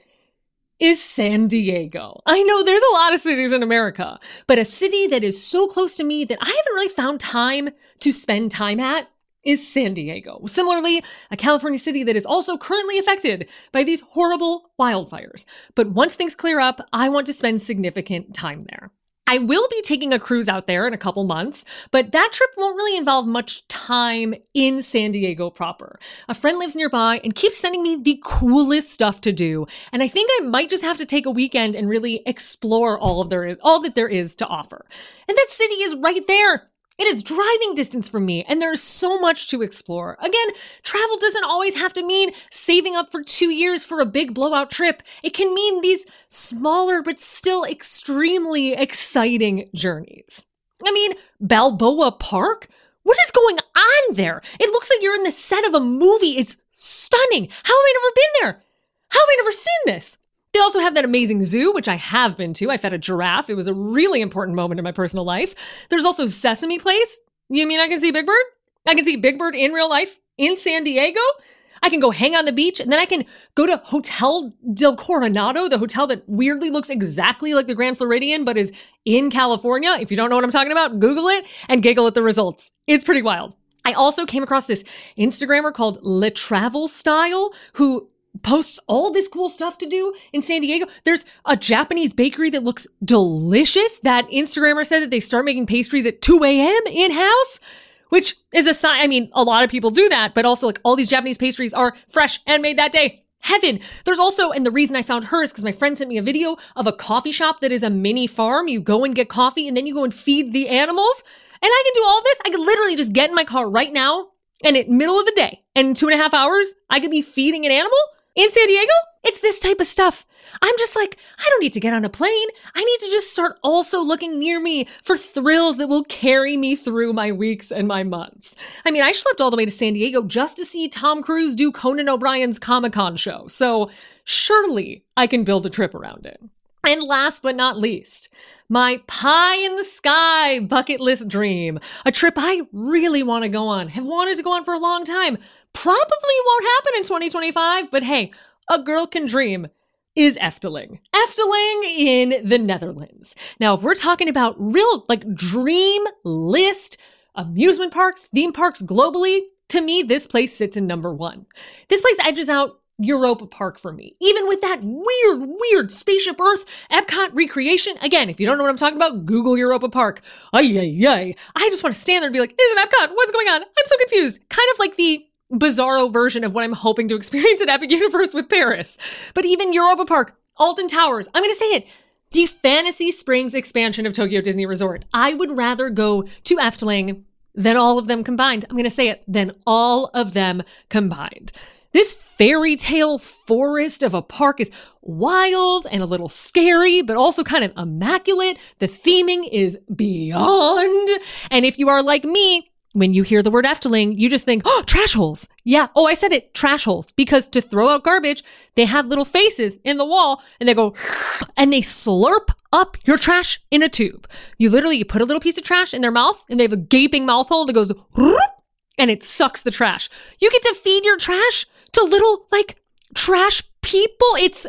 is San Diego. I know there's a lot of cities in America, but a city that is so close to me that I haven't really found time to spend time at is San Diego. Similarly, a California city that is also currently affected by these horrible wildfires. But once things clear up, I want to spend significant time there. I will be taking a cruise out there in a couple months, but that trip won't really involve much time in San Diego proper. A friend lives nearby and keeps sending me the coolest stuff to do, and I think I might just have to take a weekend and really explore all of there, all that there is to offer. And that city is right there. It is driving distance from me, and there's so much to explore. Again, travel doesn't always have to mean saving up for two years for a big blowout trip. It can mean these smaller but still extremely exciting journeys. I mean, Balboa Park? What is going on there? It looks like you're in the set of a movie. It's stunning. How have I never been there? How have I never seen this? They also have that amazing zoo, which I have been to. I fed a giraffe. It was a really important moment in my personal life. There's also Sesame Place. You mean I can see Big Bird? I can see Big Bird in real life in San Diego? I can go hang on the beach, and then I can go to Hotel del Coronado, the hotel that weirdly looks exactly like the Grand Floridian, but is in California. If you don't know what I'm talking about, Google it and giggle at the results. It's pretty wild. I also came across this Instagrammer called Le Travel Style, who posts all this cool stuff to do in San Diego. There's a Japanese bakery that looks delicious. That Instagrammer said that they start making pastries at two a.m. in-house, which is a sign. I mean, a lot of people do that, but also like all these Japanese pastries are fresh and made that day. Heaven. There's also, and the reason I found her is because my friend sent me a video of a coffee shop that is a mini farm. You go and get coffee and then you go and feed the animals. And I can do all this. I could literally just get in my car right now and at middle of the day and in two and a half hours, I could be feeding an animal. In San Diego, it's this type of stuff. I'm just like, I don't need to get on a plane. I need to just start also looking near me for thrills that will carry me through my weeks and my months. I mean, I schlepped all the way to San Diego just to see Tom Cruise do Conan O'Brien's Comic-Con show. So surely I can build a trip around it. And last but not least, my pie in the sky bucket list dream. A trip I really want to go on, have wanted to go on for a long time. Probably won't happen in twenty twenty-five, but hey, a girl can dream, is Efteling. Efteling in the Netherlands. Now, if we're talking about real, like, dream list amusement parks, theme parks globally, to me, this place sits in number one. This place edges out Europa Park for me. Even with that weird, weird Spaceship Earth Epcot recreation. Again, if you don't know what I'm talking about, Google Europa Park. Ay, ay, ay. I just want to stand there and be like, is it Epcot? What's going on? I'm so confused. Kind of like the bizarro version of what I'm hoping to experience at Epic Universe with Paris. But even Europa Park, Alton Towers, I'm going to say it, the Fantasy Springs expansion of Tokyo Disney Resort. I would rather go to Efteling than all of them combined. I'm going to say it, than all of them combined. This fairy tale forest of a park is wild and a little scary, but also kind of immaculate. The theming is beyond. And if you are like me, When you hear the word Efteling, you just think, oh, trash holes. Yeah. Oh, I said it, trash holes. Because to throw out garbage, they have little faces in the wall and they go, and they slurp up your trash in a tube. You literally, you put a little piece of trash in their mouth and they have a gaping mouth hole that goes, and it sucks the trash. You get to feed your trash to little, like, trash people. It's,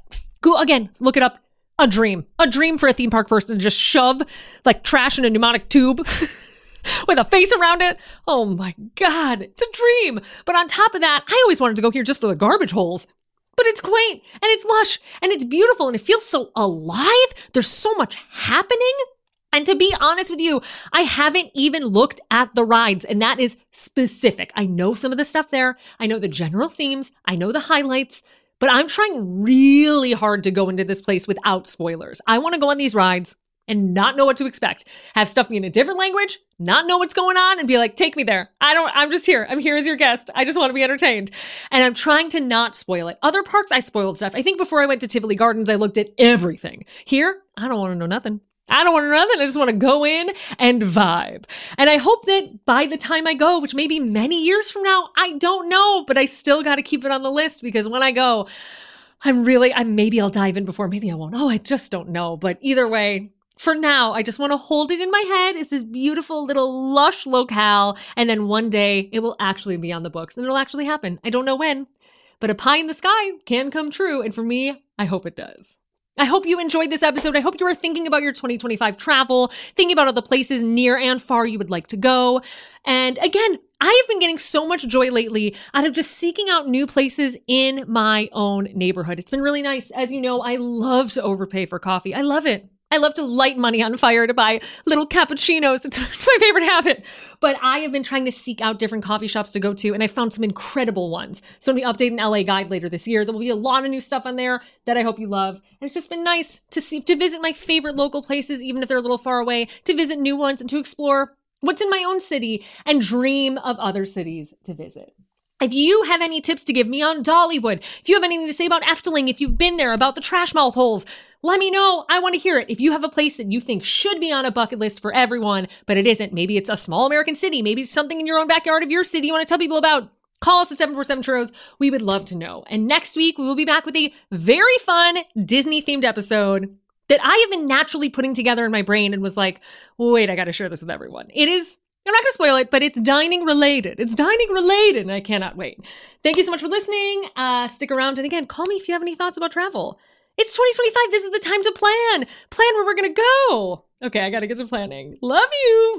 go again, look it up. A dream. A dream for a theme park person to just shove, like, trash in a pneumatic tube. With a face around it. Oh my God, it's a dream. But on top of that, I always wanted to go here just for the garbage holes. But it's quaint and it's lush and it's beautiful and it feels so alive. There's so much happening. And to be honest with you, I haven't even looked at the rides, and that is specific. I know some of the stuff there. I know the general themes. I know the highlights. But I'm trying really hard to go into this place without spoilers. I want to go on these rides and not know what to expect. Have stuff be in a different language, not know what's going on, and be like, take me there. I don't, I'm just here. I'm here as your guest. I just want to be entertained. And I'm trying to not spoil it. Other parks, I spoiled stuff. I think before I went to Tivoli Gardens, I looked at everything. Here, I don't want to know nothing. I don't want to know nothing. I just want to go in and vibe. And I hope that by the time I go, which may be many years from now, I don't know, but I still got to keep it on the list because when I go, I'm really, I maybe I'll dive in before, maybe I won't. Oh, I just don't know. But either way, for now, I just want to hold it in my head as this beautiful little lush locale. And then one day it will actually be on the books and it'll actually happen. I don't know when, but a pie in the sky can come true. And for me, I hope it does. I hope you enjoyed this episode. I hope you are thinking about your twenty twenty-five travel, thinking about all the places near and far you would like to go. And again, I have been getting so much joy lately out of just seeking out new places in my own neighborhood. It's been really nice. As you know, I love to overpay for coffee. I love it. I love to light money on fire to buy little cappuccinos. It's my favorite habit. But I have been trying to seek out different coffee shops to go to, and I found some incredible ones. So when we update an L A guide later this year, there will be a lot of new stuff on there that I hope you love. And it's just been nice to see, to visit my favorite local places, even if they're a little far away, to visit new ones and to explore what's in my own city and dream of other cities to visit. If you have any tips to give me on Dollywood, if you have anything to say about Efteling, if you've been there, about the trash mouth holes, let me know. I want to hear it. If you have a place that you think should be on a bucket list for everyone, but it isn't, maybe it's a small American city, maybe it's something in your own backyard of your city you want to tell people about, call us at seven four seven churros. We would love to know. And next week, we will be back with a very fun Disney-themed episode that I have been naturally putting together in my brain and was like, wait, I got to share this with everyone. It is I'm not going to spoil it, but it's dining related. It's dining related, and I cannot wait. Thank you so much for listening. Uh, stick around, and again, call me if you have any thoughts about travel. It's twenty twenty-five. This is the time to plan. Plan where we're going to go. Okay, I got to get to planning. Love you.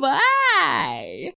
Bye.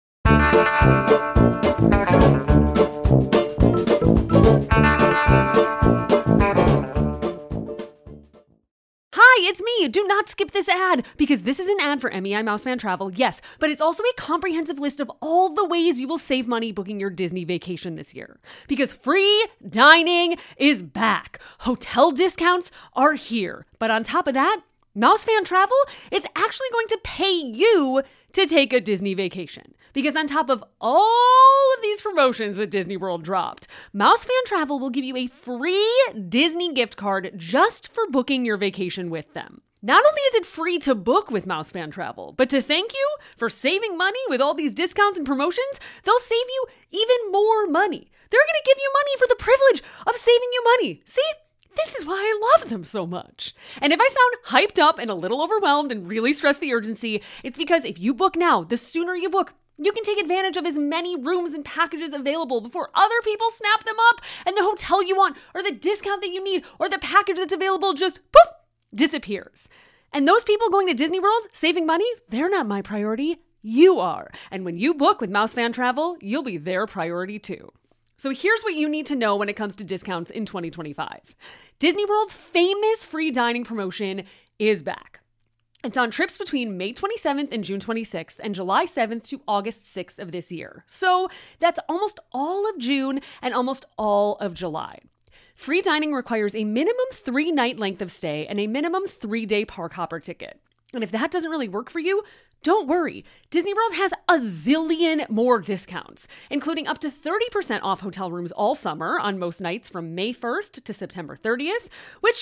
Hi, it's me. Do not skip this ad because this is an ad for M E I Mousefan Travel, yes, but it's also a comprehensive list of all the ways you will save money booking your Disney vacation this year. Because free dining is back. Hotel discounts are here. But on top of that, Mousefan Travel is actually going to pay you to take a Disney vacation. Because on top of all of these promotions that Disney World dropped, Mousefan Travel will give you a free Disney gift card just for booking your vacation with them. Not only is it free to book with Mousefan Travel, but to thank you for saving money with all these discounts and promotions, they'll save you even more money. They're going to give you money for the privilege of saving you money. See? This is why I love them so much. And if I sound hyped up and a little overwhelmed and really stress the urgency, it's because if you book now, the sooner you book, you can take advantage of as many rooms and packages available before other people snap them up and the hotel you want or the discount that you need or the package that's available just poof, disappears. And those people going to Disney World saving money, they're not my priority. You are. And when you book with Mousefan Travel, you'll be their priority too. So here's what you need to know when it comes to discounts in twenty twenty-five. Disney World's famous free dining promotion is back. It's on trips between May twenty-seventh and June twenty-sixth and July seventh to August sixth of this year. So that's almost all of June and almost all of July. Free dining requires a minimum three-night length of stay and a minimum three-day park hopper ticket. And if that doesn't really work for you, don't worry. Disney World has a zillion more discounts, including up to thirty percent off hotel rooms all summer on most nights from May first to September thirtieth, which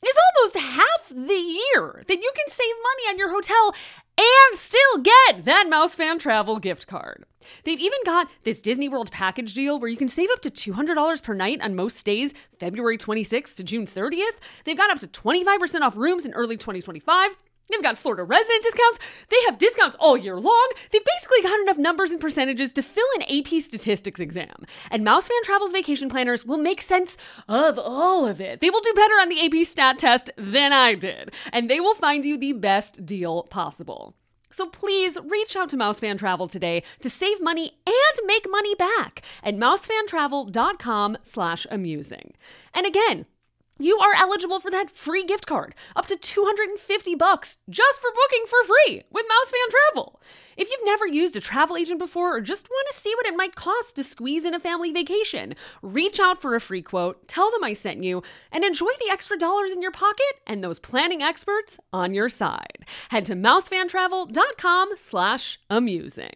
is almost half the year that you can save money on your hotel and still get that Mouse Fan Travel gift card. They've even got this Disney World package deal where you can save up to two hundred dollars per night on most stays February twenty-sixth to June thirtieth. They've got up to twenty-five percent off rooms in early twenty twenty-five. They've got Florida resident discounts. They have discounts all year long. They've basically got enough numbers and percentages to fill an A P statistics exam. And Mouse Fan Travel's vacation planners will make sense of all of it. They will do better on the A P stat test than I did. And they will find you the best deal possible. So please reach out to Mouse Fan Travel today to save money and make money back at mousefantravel.com slash amusing. And again, you are eligible for that free gift card, up to two hundred fifty bucks just for booking for free with Mouse Fan Travel. If you've never used a travel agent before or just want to see what it might cost to squeeze in a family vacation, reach out for a free quote, tell them I sent you, and enjoy the extra dollars in your pocket and those planning experts on your side. Head to mousefantravel.com slash amusing.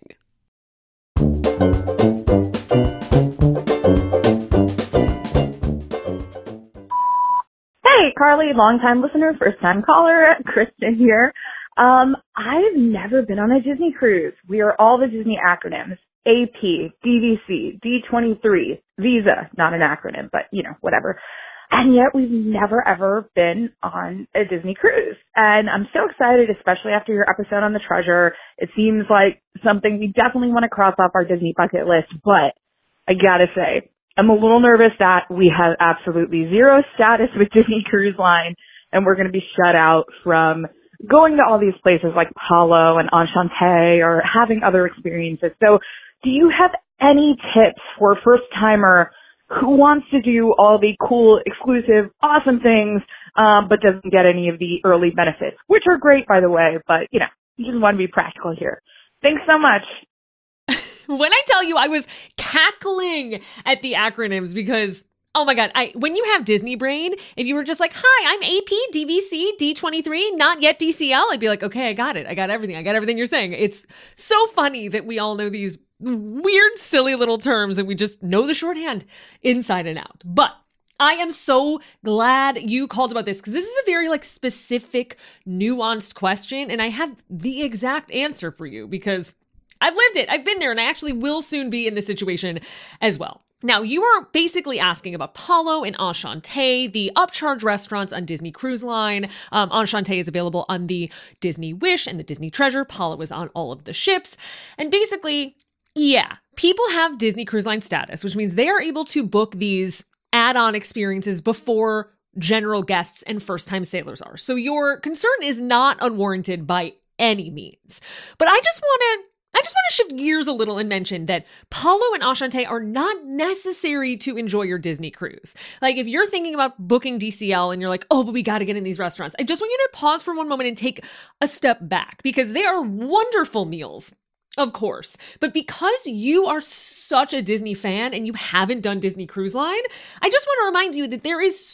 Hey, Carly, longtime listener, first-time caller, Kristen here. Um, I've never been on a Disney cruise. We are all the Disney acronyms. A P, D V C, D twenty-three, Visa, not an acronym, but, you know, whatever. And yet we've never, ever been on a Disney cruise. And I'm so excited, especially after your episode on the Treasure. It seems like something we definitely want to cross off our Disney bucket list. But I gotta say, I'm a little nervous that we have absolutely zero status with Disney Cruise Line, and we're going to be shut out from going to all these places like Palo and Enchante or having other experiences. So do you have any tips for a first-timer who wants to do all the cool, exclusive, awesome things, um, but doesn't get any of the early benefits, which are great, by the way, but, you know, you just want to be practical here. Thanks so much. When I tell you I was cackling at the acronyms because, oh my God, I when you have Disney brain, if you were just like, hi, I'm A P, D V C, D twenty-three, not yet D C L, I'd be like, okay, I got it. I got everything. I got everything you're saying. It's so funny that we all know these weird, silly little terms and we just know the shorthand inside and out. But I am so glad you called about this because this is a very like specific, nuanced question. And I have the exact answer for you because I've lived it. I've been there and I actually will soon be in this situation as well. Now, you are basically asking about Palo and Enchante, the upcharge restaurants on Disney Cruise Line. Um, Enchante is available on the Disney Wish and the Disney Treasure. Palo is on all of the ships. And basically, yeah, people have Disney Cruise Line status, which means they are able to book these add-on experiences before general guests and first-time sailors are. So your concern is not unwarranted by any means. But I just want to I just want to shift gears a little and mention that Palo and Enchante are not necessary to enjoy your Disney cruise. Like if you're thinking about booking D C L and you're like, oh, but we got to get in these restaurants. I just want you to pause for one moment and take a step back because they are wonderful meals. Of course, but because you are such a Disney fan and you haven't done Disney Cruise Line, I just want to remind you that there is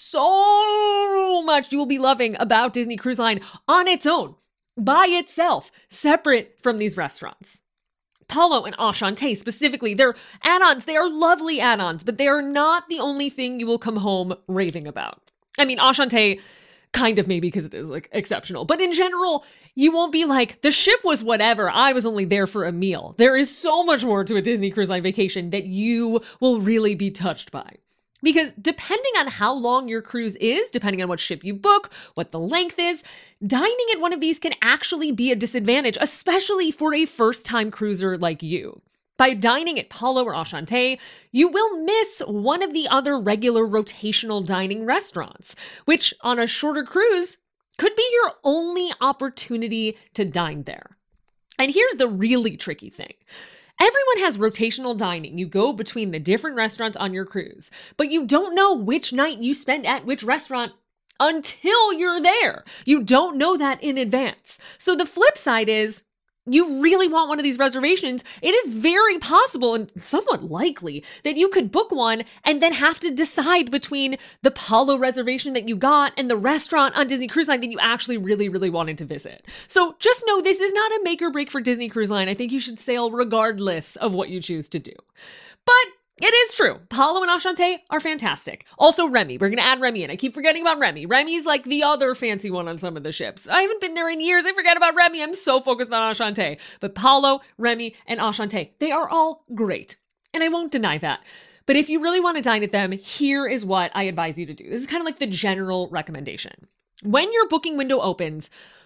so much you will be loving about Disney Cruise Line on its own, by itself, separate from these restaurants. Palo and Enchante specifically, they're add-ons. They are lovely add-ons, but they are not the only thing you will come home raving about. I mean, Enchante kind of maybe because it is like exceptional, but in general, you won't be like, the ship was whatever. I was only there for a meal. There is so much more to a Disney Cruise Line vacation that you will really be touched by. Because depending on how long your cruise is, depending on what ship you book, what the length is, dining at one of these can actually be a disadvantage, especially for a first-time cruiser like you. By dining at Palo or Enchante, you will miss one of the other regular rotational dining restaurants, which on a shorter cruise could be your only opportunity to dine there. And here's the really tricky thing. Everyone has rotational dining. You go between the different restaurants on your cruise, but you don't know which night you spend at which restaurant until you're there. You don't know that in advance. So the flip side is, you really want one of these reservations, it is very possible and somewhat likely that you could book one and then have to decide between the Palo reservation that you got and the restaurant on Disney Cruise Line that you actually really, really wanted to visit. So just know this is not a make or break for Disney Cruise Line. I think you should sail regardless of what you choose to do. But It is true. Palo and Ashante are fantastic. Also Remy. We're going to add Remy in. I keep forgetting about Remy. Remy's like the other fancy one on some of the ships. I haven't been there in years. I forget about Remy. I'm so focused on Ashante. But Palo, Remy, and Ashante, they are all great. And I won't deny that. But if you really want to dine at them, here is what I advise you to do. This is kind of like the general recommendation. When your booking window opens,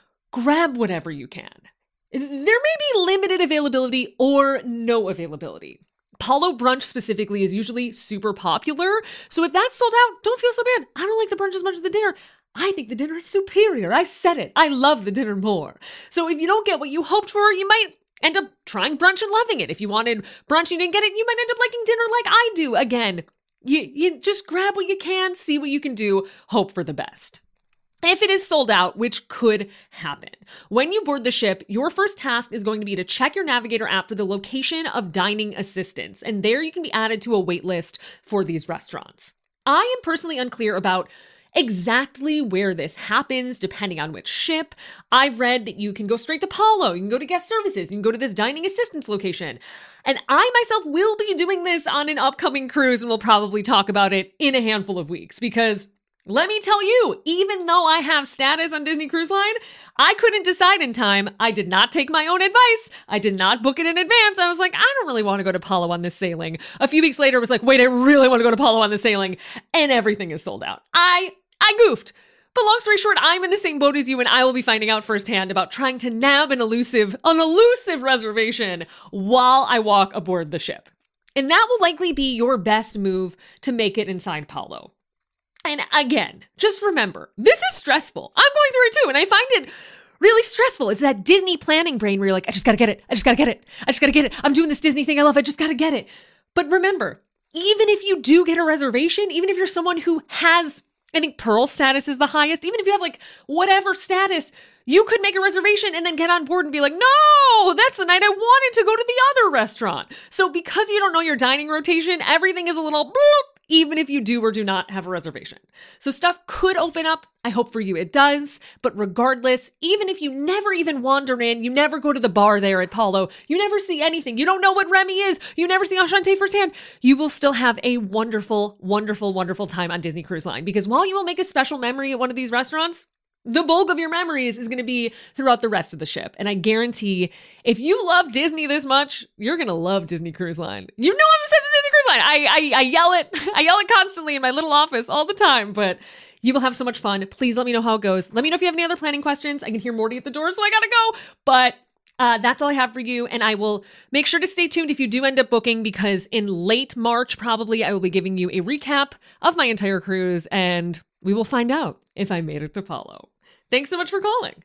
grab whatever you can. There may be limited availability or no availability. Palo brunch specifically is usually super popular. So if that's sold out, don't feel so bad. I don't like the brunch as much as the dinner. I think the dinner is superior. I said it. I love the dinner more. So if you don't get what you hoped for, you might end up trying brunch and loving it. If you wanted brunch and you didn't get it, you might end up liking dinner like I do. Again, you, you just grab what you can, see what you can do, hope for the best. If it is sold out, which could happen, when you board the ship, your first task is going to be to check your Navigator app for the location of dining assistants, and there you can be added to a wait list for these restaurants. I am personally unclear about exactly where this happens, depending on which ship. I've read that you can go straight to Palo, you can go to guest services, you can go to this dining assistance location. And I myself will be doing this on an upcoming cruise, and we'll probably talk about it in a handful of weeks, because let me tell you, even though I have status on Disney Cruise Line, I couldn't decide in time. I did not take my own advice. I did not book it in advance. I was like, I don't really want to go to Palo on this sailing. A few weeks later, I was like, wait, I really want to go to Palo on this sailing. And everything is sold out. I, I goofed. But long story short, I'm in the same boat as you, and I will be finding out firsthand about trying to nab an elusive, an elusive reservation while I walk aboard the ship. And that will likely be your best move to make it inside Palo. And again, just remember, this is stressful. I'm going through it too, and I find it really stressful. It's that Disney planning brain where you're like, I just gotta get it. I just gotta get it. I just gotta get it. I'm doing this Disney thing I love. I just gotta get it. But remember, even if you do get a reservation, even if you're someone who has, I think Pearl status is the highest, even if you have like whatever status, you could make a reservation and then get on board and be like, no, that's the night I wanted to go to the other restaurant. So because you don't know your dining rotation, everything is a little bloop, even if you do or do not have a reservation. So stuff could open up. I hope for you it does. But regardless, even if you never even wander in, you never go to the bar there at Palo, you never see anything, you don't know what Remy is, you never see Ashante firsthand, you will still have a wonderful, wonderful, wonderful time on Disney Cruise Line. Because while you will make a special memory at one of these restaurants, the bulk of your memories is going to be throughout the rest of the ship. And I guarantee if you love Disney this much, you're going to love Disney Cruise Line. You know I'm obsessed with Disney Cruise Line. I, I, I yell it. I yell it constantly in my little office all the time, but you will have so much fun. Please let me know how it goes. Let me know if you have any other planning questions. I can hear Morty at the door, so I got to go. But Uh, that's all I have for you, and I will make sure to stay tuned if you do end up booking, because in late March, probably, I will be giving you a recap of my entire cruise, and we will find out if I made it to Palo. Thanks so much for calling.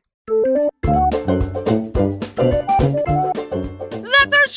That's our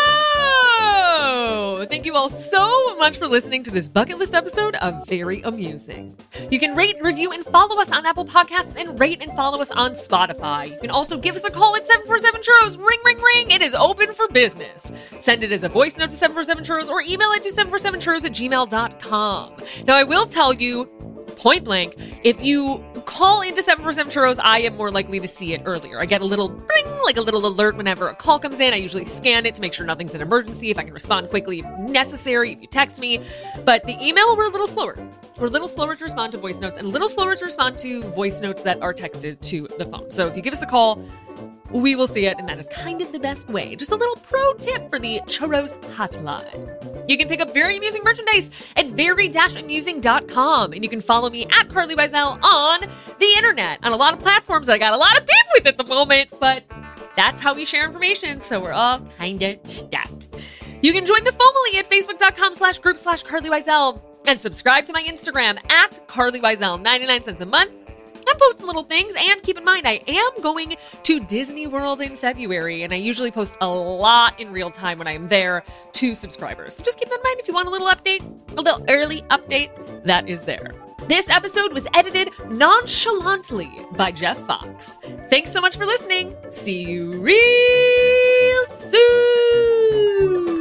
show! Thank you all so much for listening to this bucket list episode of Very Amusing. You can rate, review, and follow us on Apple Podcasts, and rate and follow us on Spotify. You can also give us a call at seven four seven churros. Ring, ring, ring. It is open for business. Send it as a voice note to seven four seven churros or email it to seven four seven churros at gmail dot com. Now, I will tell you, point blank, if you call into seven four seven churros, I am more likely to see it earlier. I get a little bling, like a little alert whenever a call comes in. I usually scan it to make sure nothing's an emergency, if I can respond quickly if necessary, if you text me. But the email, we're a little slower. We're a little slower to respond to voice notes and a little slower to respond to voice notes that are texted to the phone. So if you give us a call, we will see it, and that is kind of the best way. Just a little pro tip for the Churros hotline. You can pick up Very Amusing merchandise at very amusing dot com, and you can follow me at Carly Wiesel on the internet, on a lot of platforms that I got a lot of beef with at the moment, but that's how we share information, so we're all kind of stuck. You can join the family at facebook dot com slash group slash Carly Wiesel, and subscribe to my Instagram at Carly Wiesel, ninety-nine cents a month. I'm posting little things, and keep in mind, I am going to Disney World in February, and I usually post a lot in real time when I am there to subscribers. So just keep that in mind if you want a little update, a little early update, that is there. This episode was edited nonchalantly by Jeff Fox. Thanks so much for listening. See you real soon.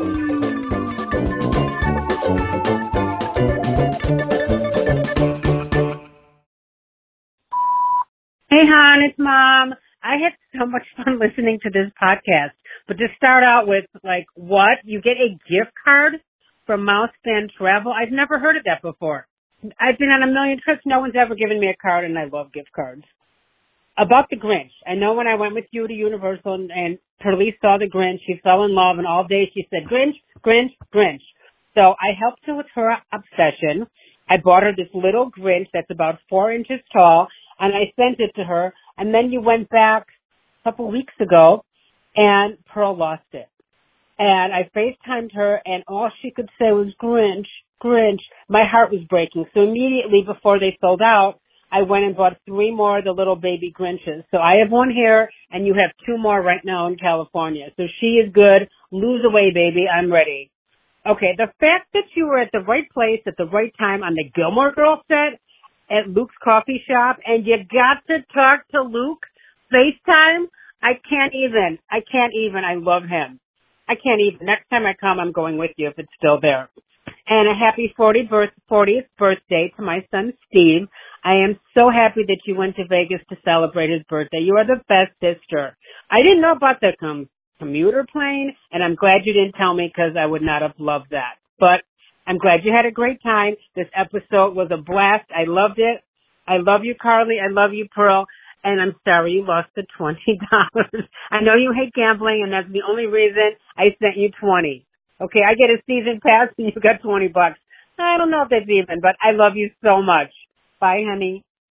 Hey, hon, it's Mom. I had so much fun listening to this podcast. But to start out with, like, what? You get a gift card from Mouse Fan Travel. I've never heard of that before. I've been on a million trips. No one's ever given me a card, and I love gift cards. About the Grinch. I know when I went with you to Universal and, and Perlise saw the Grinch, she fell in love, and all day she said, Grinch, Grinch, Grinch. So I helped her with her obsession. I bought her this little Grinch that's about four inches tall, and I sent it to her. And then you went back a couple weeks ago, and Pearl lost it. And I FaceTimed her, and all she could say was, Grinch, Grinch. My heart was breaking. So immediately before they sold out, I went and bought three more of the little baby Grinches. So I have one here, and you have two more right now in California. So she is good. Lose away, baby. I'm ready. Okay, the fact that you were at the right place at the right time on the Gilmore Girls set at Luke's coffee shop, and you got to talk to Luke FaceTime, I can't even. I can't even. I love him. I can't even. Next time I come, I'm going with you if it's still there. And a happy fortieth birthday to my son, Steve. I am so happy that you went to Vegas to celebrate his birthday. You are the best sister. I didn't know about the com- commuter plane, and I'm glad you didn't tell me because I would not have loved that. But I'm glad you had a great time. This episode was a blast. I loved it. I love you, Carly. I love you, Pearl. And I'm sorry you lost the twenty dollars. I know you hate gambling, and that's the only reason I sent you twenty. Okay, I get a season pass, and you got twenty bucks. I don't know if that's even, but I love you so much. Bye, honey.